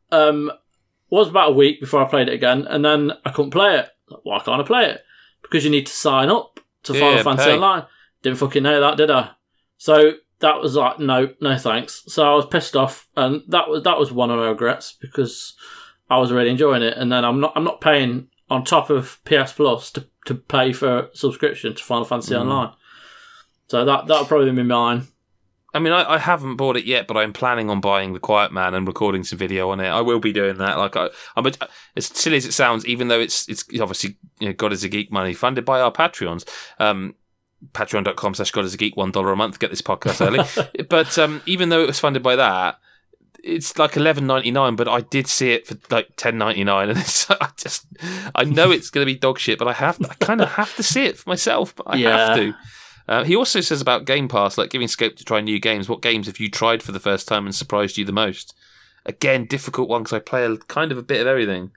was about a week before I played it again, and then I couldn't play it. Why can't I play it? Because you need to sign up to Final Fantasy Online. Didn't fucking know that, did I? So that was like, no thanks. So I was pissed off, and that was one of my regrets because I was really enjoying it. And then I'm not paying on top of PS Plus to pay for a subscription to Final Fantasy Online. So that'll probably be mine. I mean, I haven't bought it yet, but I'm planning on buying The Quiet Man and recording some video on it. I will be doing that. Like, I'm as silly as it sounds, even though it's obviously, you know, God is a Geek money funded by our Patreons. Patreon.com/God is a Geek, $1 a month. Get this podcast early. But even though it was funded by that, it's like $11.99. But I did see it for like $10.99, and it's I know it's going to be dog shit, but I kind of have to see it for myself. But I have to. He also says about Game Pass, like giving scope to try new games. What games have you tried for the first time and surprised you the most? Again, difficult one because I play a bit of everything.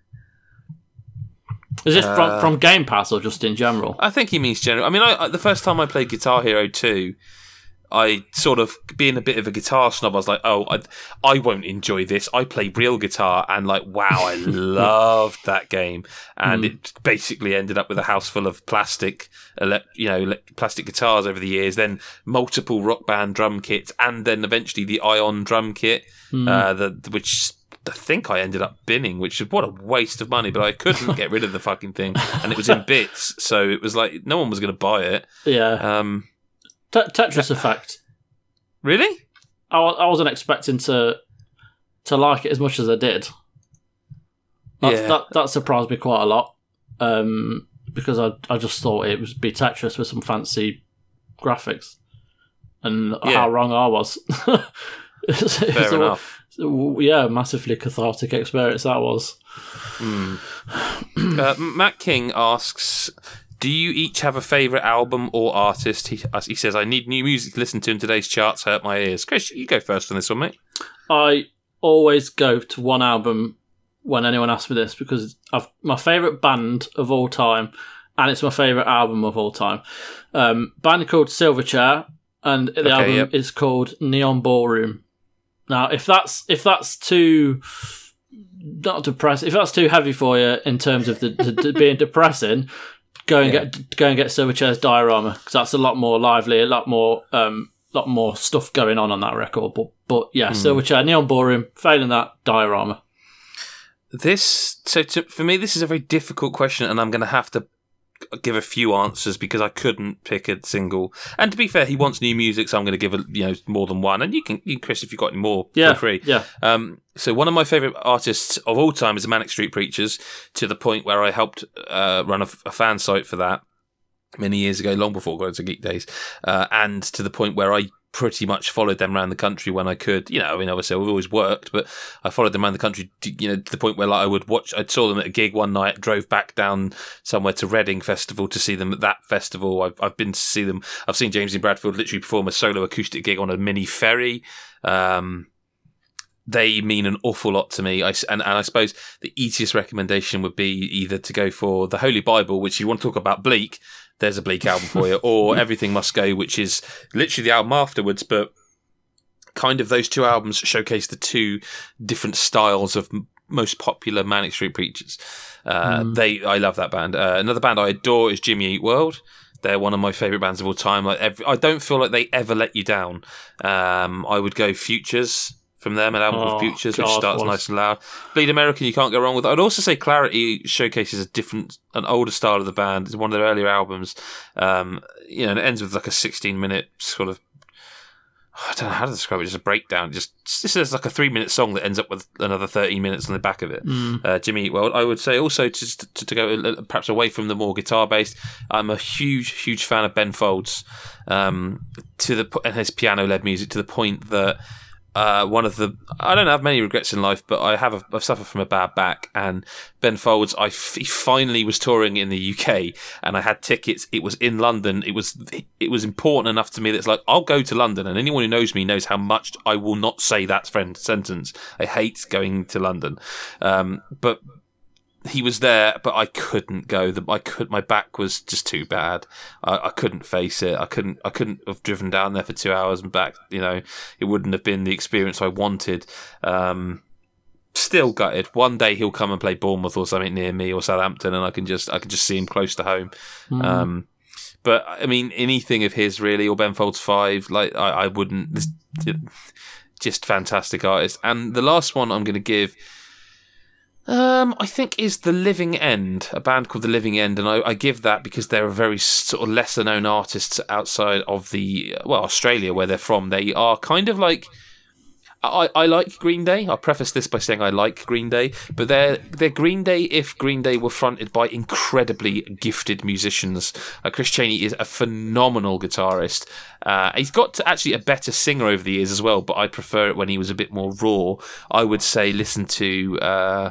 Is this from Game Pass or just in general? I think he means general. I mean, the first time I played Guitar Hero 2, I sort of, being a bit of a guitar snob, I was like, oh, I won't enjoy this. I play real guitar, and like, wow, I loved that game. And it basically ended up with a house full of plastic guitars over the years, then multiple Rock Band drum kits, and then eventually the Ion drum kit, which I think I ended up binning, which is what a waste of money, but I couldn't get rid of the fucking thing, and it was in bits, so it was like, no one was going to buy it. Yeah. Tetris Effect. Really? I wasn't expecting to like it as much as I did. That surprised me quite a lot, because I just thought it would be Tetris with some fancy graphics, and how wrong I was. Fair enough. Yeah, massively cathartic experience that was. Matt King asks, do you each have a favourite album or artist? He says, I need new music to listen to in today's charts, hurt my ears. Chris, you go first on this one, mate. I always go to one album when anyone asks me this because my favourite band of all time, and it's my favourite album of all time. Band called Silverchair, and the album is called Neon Ballroom. Now, if that's too not depressing, if that's too heavy for you in terms of the being depressing, go and get Silverchair's Diorama, because that's a lot more lively, a lot more stuff going on that record. But yeah, Silverchair, Neon Ballroom. Failing that, Diorama. For me, this is a very difficult question, and I'm going to have to give a few answers because I couldn't pick a single. And to be fair, he wants new music, so I'm going to give more than one. And you can, Chris, if you've got any more, feel free. Yeah. So one of my favourite artists of all time is the Manic Street Preachers, to the point where I helped run a fan site for that many years ago, long before going to Geek Days, and to the point where I pretty much followed them around the country when I could. Obviously I've always worked, but I followed them around the country, to the point where I saw them at a gig one night, drove back down somewhere to Reading Festival to see them at that festival. I've been to see them. I've seen James Dean Bradfield literally perform a solo acoustic gig on a mini ferry. They mean an awful lot to me. And I suppose the easiest recommendation would be either to go for the Holy Bible, which you want to talk about bleak, there's a bleak album for you, or Everything Must Go, which is literally the album afterwards, but kind of those two albums showcase the two different styles of most popular Manic Street Preachers. I love that band. Another band I adore is Jimmy Eat World. They're one of my favourite bands of all time. I don't feel like they ever let you down. I would go Futures from them, an album called Futures, which starts nice and loud. Bleed American, you can't go wrong with. I'd also say Clarity showcases an older style of the band. It's one of their earlier albums. And it ends with like a 16-minute sort of, I don't know how to describe it, just a breakdown. This is like a 3-minute song that ends up with another 13 minutes on the back of it. Jimmy Eat World. I would say also to go perhaps away from the more guitar-based, I'm a huge fan of Ben Folds, and his piano-led music, to the point that I don't have many regrets in life, but I've suffered from a bad back, and Ben Folds, he finally was touring in the UK, and I had tickets. It was in London. It was important enough to me that it's like, I'll go to London, and anyone who knows me knows how much I will not say that sentence. I hate going to London. But he was there, but I couldn't go. My back was just too bad. I couldn't face it. I couldn't have driven down there for 2 hours and back. It wouldn't have been the experience I wanted. Still gutted. One day he'll come and play Bournemouth or something near me, or Southampton, and I can just see him close to home. But I mean, anything of his really, or Ben Folds 5, I wouldn't. Just fantastic artist. And the last one I'm going to give, I think, is The Living End, a band called The Living End, and I give that because they're a very sort of lesser known artists outside of Australia, where they're from. They are kind of like, I like Green Day. I'll preface this by saying I like Green Day, but they're Green Day if Green Day were fronted by incredibly gifted musicians. Chris Chaney is a phenomenal guitarist. He's got actually a better singer over the years as well, but I prefer it when he was a bit more raw. I would say listen to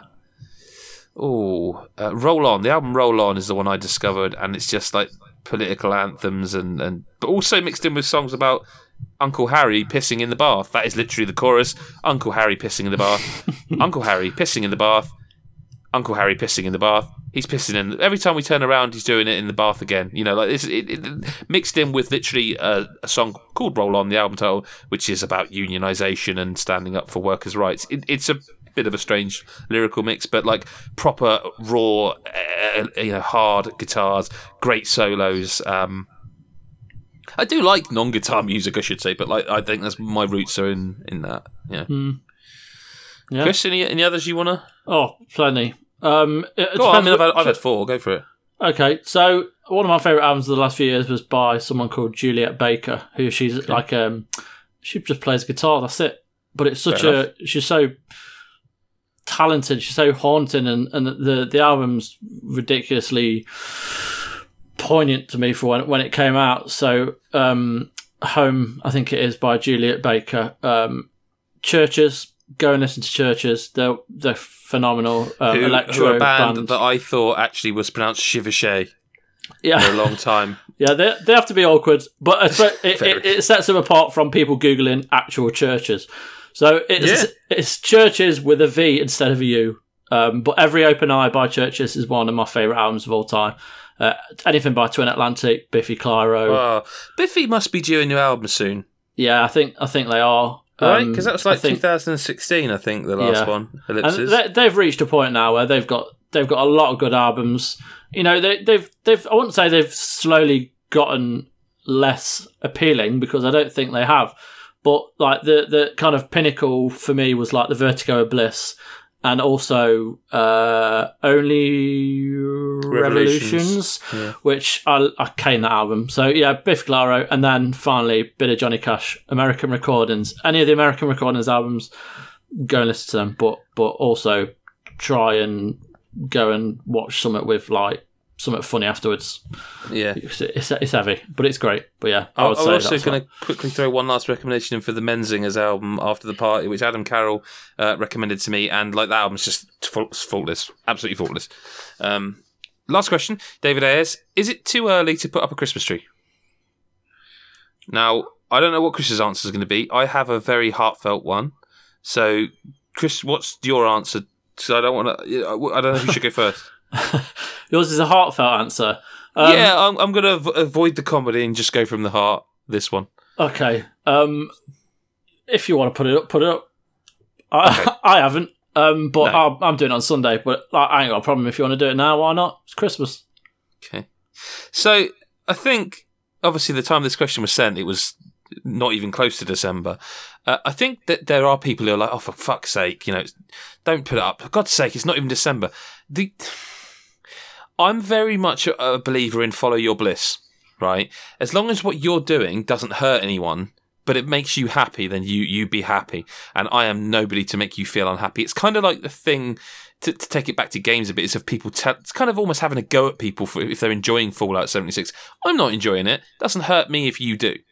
Roll On. The album Roll On is the one I discovered, and it's just like political anthems and but also mixed in with songs about Uncle Harry pissing in the bath. That is literally the chorus. Uncle Harry pissing in the bath. Uncle Harry pissing in the bath. Uncle Harry pissing in the bath. He's pissing in. Every time we turn around, he's doing it in the bath again. Like this, it mixed in with literally a song called Roll On, the album title, which is about unionisation and standing up for workers' rights. It's a bit of a strange lyrical mix, but like proper raw, hard guitars, great solos. I do like non-guitar music, I should say, but I think that's my roots are in that. Yeah. Yeah. Chris, any others you wanna? Oh, plenty. I've had 4. Go for it. Okay, so one of my favourite albums of the last few years was by someone called Juliet Baker, who she just plays guitar. That's it. But it's she's so talented. She's so haunting, and the album's ridiculously poignant to me for when it came out. So Home, I think it is, by Juliet Baker. Churches, go and listen to Churches. They're phenomenal. Electro who are a band that I thought actually was pronounced Shivishay for a long time. Yeah, they have to be awkward, but it sets them apart from people Googling actual Churches. So it's Churches with a V instead of a U. But Every Open Eye by Churches is one of my favourite albums of all time. Anything by Twin Atlantic, Biffy Clyro. Oh, Biffy must be due a new album soon. Yeah, I think they are. Right, because that was 2016, I think, the last one. Ellipses. And they've reached a point now where they've got a lot of good albums. They've I wouldn't say they've slowly gotten less appealing, because I don't think they have. But like the kind of pinnacle for me was like the Vertigo of Bliss. and also Only Revolutions, which I cane that album. So yeah, Biff Clyro, and then finally bit of Johnny Cash, American Recordings. Any of the American Recordings albums, go and listen to them, but also try and go and watch something with like something funny afterwards. Yeah, it's heavy, but it's great. But yeah, I'm also going to quickly throw one last recommendation in for the Menzingers album After the Party, which Adam Carroll recommended to me, and like that album's just faultless, absolutely faultless. Last question, David Ayres: is it too early to put up a Christmas tree? Now, I don't know what Chris's answer is going to be. I have a very heartfelt one. So, Chris, what's your answer? So I don't want to. I don't know if you should go first. Yours is a heartfelt answer. Yeah, I'm going to avoid the comedy and just go from the heart. This one. Okay. If you want to put it up. I haven't. But no. I'm doing it on Sunday. But I ain't got a problem if you want to do it now. Why not? It's Christmas. Okay. So I think obviously the time this question was sent, it was not even close to December. I think that there are people who are like, oh, for fuck's sake, don't put it up. For God's sake, it's not even December. I'm very much a believer in follow your bliss, right? As long as what you're doing doesn't hurt anyone, but it makes you happy, then you be happy. And I am nobody to make you feel unhappy. It's kind of like the thing, to take it back to games a bit, is of people, it's kind of almost having a go at people if they're enjoying Fallout 76. I'm not enjoying it. It doesn't hurt me if you do.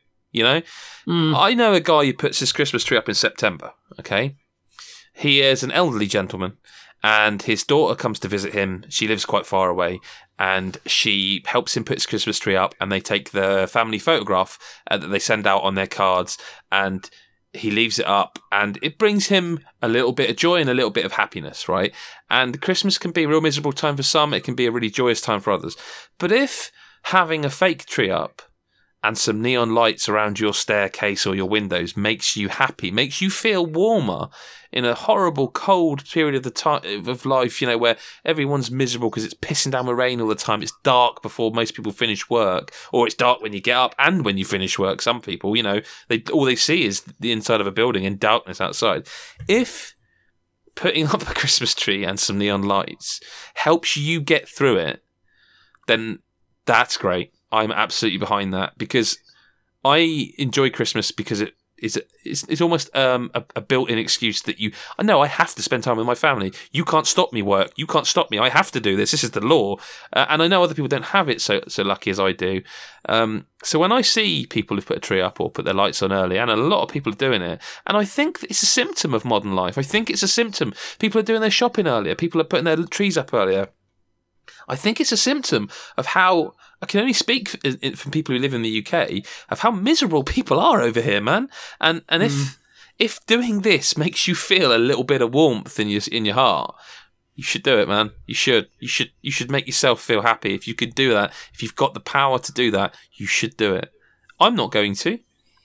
I know a guy who puts his Christmas tree up in September, okay? He is an elderly gentleman, and his daughter comes to visit him. She lives quite far away, and she helps him put his Christmas tree up, and they take the family photograph that they send out on their cards, and he leaves it up, and it brings him a little bit of joy and a little bit of happiness, right? And Christmas can be a real miserable time for some, it can be a really joyous time for others. But if having a fake tree up and some neon lights around your staircase or your windows makes you happy, makes you feel warmer in a horrible, cold period of the time of life, where everyone's miserable because it's pissing down with rain all the time. It's dark before most people finish work, or it's dark when you get up and when you finish work. Some people, all they see is the inside of a building and darkness outside. If putting up a Christmas tree and some neon lights helps you get through it, then that's great. I'm absolutely behind that, because I enjoy Christmas because it's almost a built-in excuse that I know I have to spend time with my family. You can't stop me, work. You can't stop me. I have to do this. This is the law. And I know other people don't have it so lucky as I do. So when I see people who've put a tree up or put their lights on early, and a lot of people are doing it, and I think that it's a symptom of modern life. I think it's a symptom. People are doing their shopping earlier. People are putting their trees up earlier. I think it's a symptom of how, I can only speak from people who live in the UK, of how miserable people are over here, man. And if doing this makes you feel a little bit of warmth in your heart, you should do it, man. You should make yourself feel happy. If you could do that, if you've got the power to do that, you should do it. I'm not going to,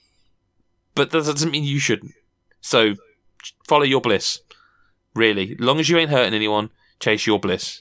but that doesn't mean you shouldn't. So follow your bliss, really. As long as you ain't hurting anyone, chase your bliss,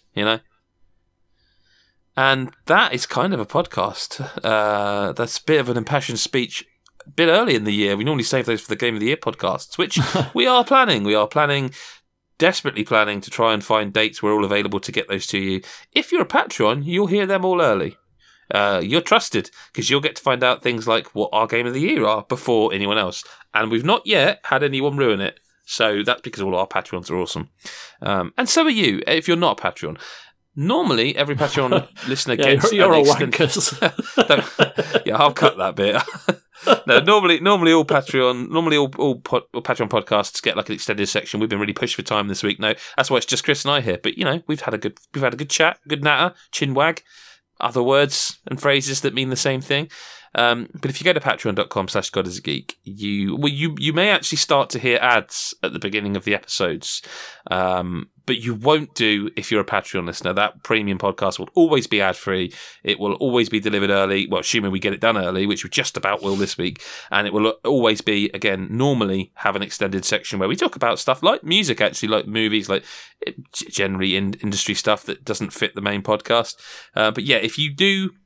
And that is kind of a podcast. That's a bit of an impassioned speech a bit early in the year. We normally save those for the Game of the Year podcasts, which we are planning. We are desperately planning to try and find dates we're all available to get those to you. If you're a Patreon, you'll hear them all early. You're trusted, because you'll get to find out things like what our Game of the Year are before anyone else. And we've not yet had anyone ruin it. So that's because all our Patreons are awesome. And so are you, if you're not a Patreon. Normally, every Patreon listener gets you're all wankers. I'll cut that bit. No, normally all Patreon Patreon podcasts get like an extended section. We've been really pushed for time this week. No, that's why it's just Chris and I here. But we've had a good chat, good natter, chin wag, other words and phrases that mean the same thing. But if you go to patreon.com/GodIsAGeek, you may actually start to hear ads at the beginning of the episodes. But you won't do if you're a Patreon listener. That premium podcast will always be ad-free. It will always be delivered early. Well, assuming we get it done early, which we just about will this week. And it will always be, again, normally have an extended section where we talk about stuff like music, actually, like movies, like generally industry stuff that doesn't fit the main podcast. But yeah, if you do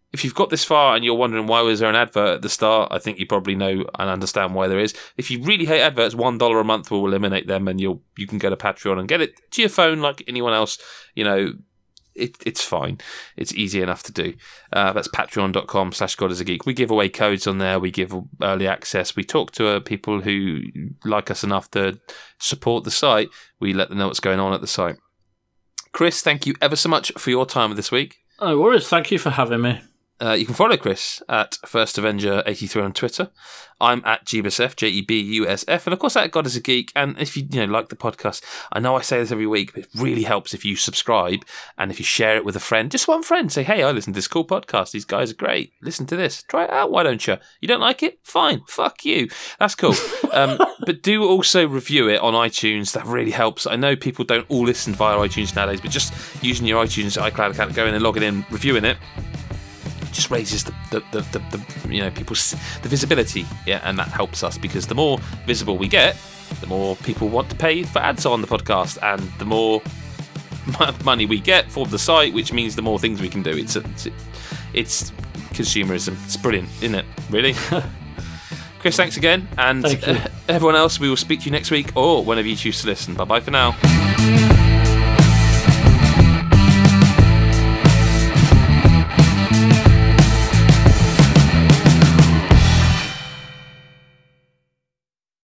if you've got this far and you're wondering why was there an advert at the start, I think you probably know and understand why there is. If you really hate adverts, $1 a month will eliminate them, and you can go to Patreon and get it to your phone like anyone else. It's fine. It's easy enough to do. That's patreon.com/GodIsAGeek. We give away codes on there. We give early access. We talk to people who like us enough to support the site. We let them know what's going on at the site. Chris, thank you ever so much for your time this week. No worries. Thank you for having me. You can follow Chris at FirstAvenger83 on Twitter. I'm at JebusF, JEBUSF, and of course at God is a Geek. And if you like the podcast, I know I say this every week, but it really helps if you subscribe and if you share it with a friend. Just one friend. Say, hey, I listen to this cool podcast. These guys are great. Listen to this. Try it out. Why don't you? You don't like it? Fine. Fuck you. That's cool. But do also review it on iTunes. That really helps. I know people don't all listen via iTunes nowadays, but just using your iTunes iCloud account, going and logging in, reviewing it, just raises the people's the visibility, and that helps us, because the more visible we get, the more people want to pay for ads on the podcast, and the more money we get for the site, which means the more things we can do. It's consumerism. It's brilliant, isn't it? Really. Chris, thanks again, and everyone else, we will speak to you next week or whenever you choose to listen. Bye bye for now.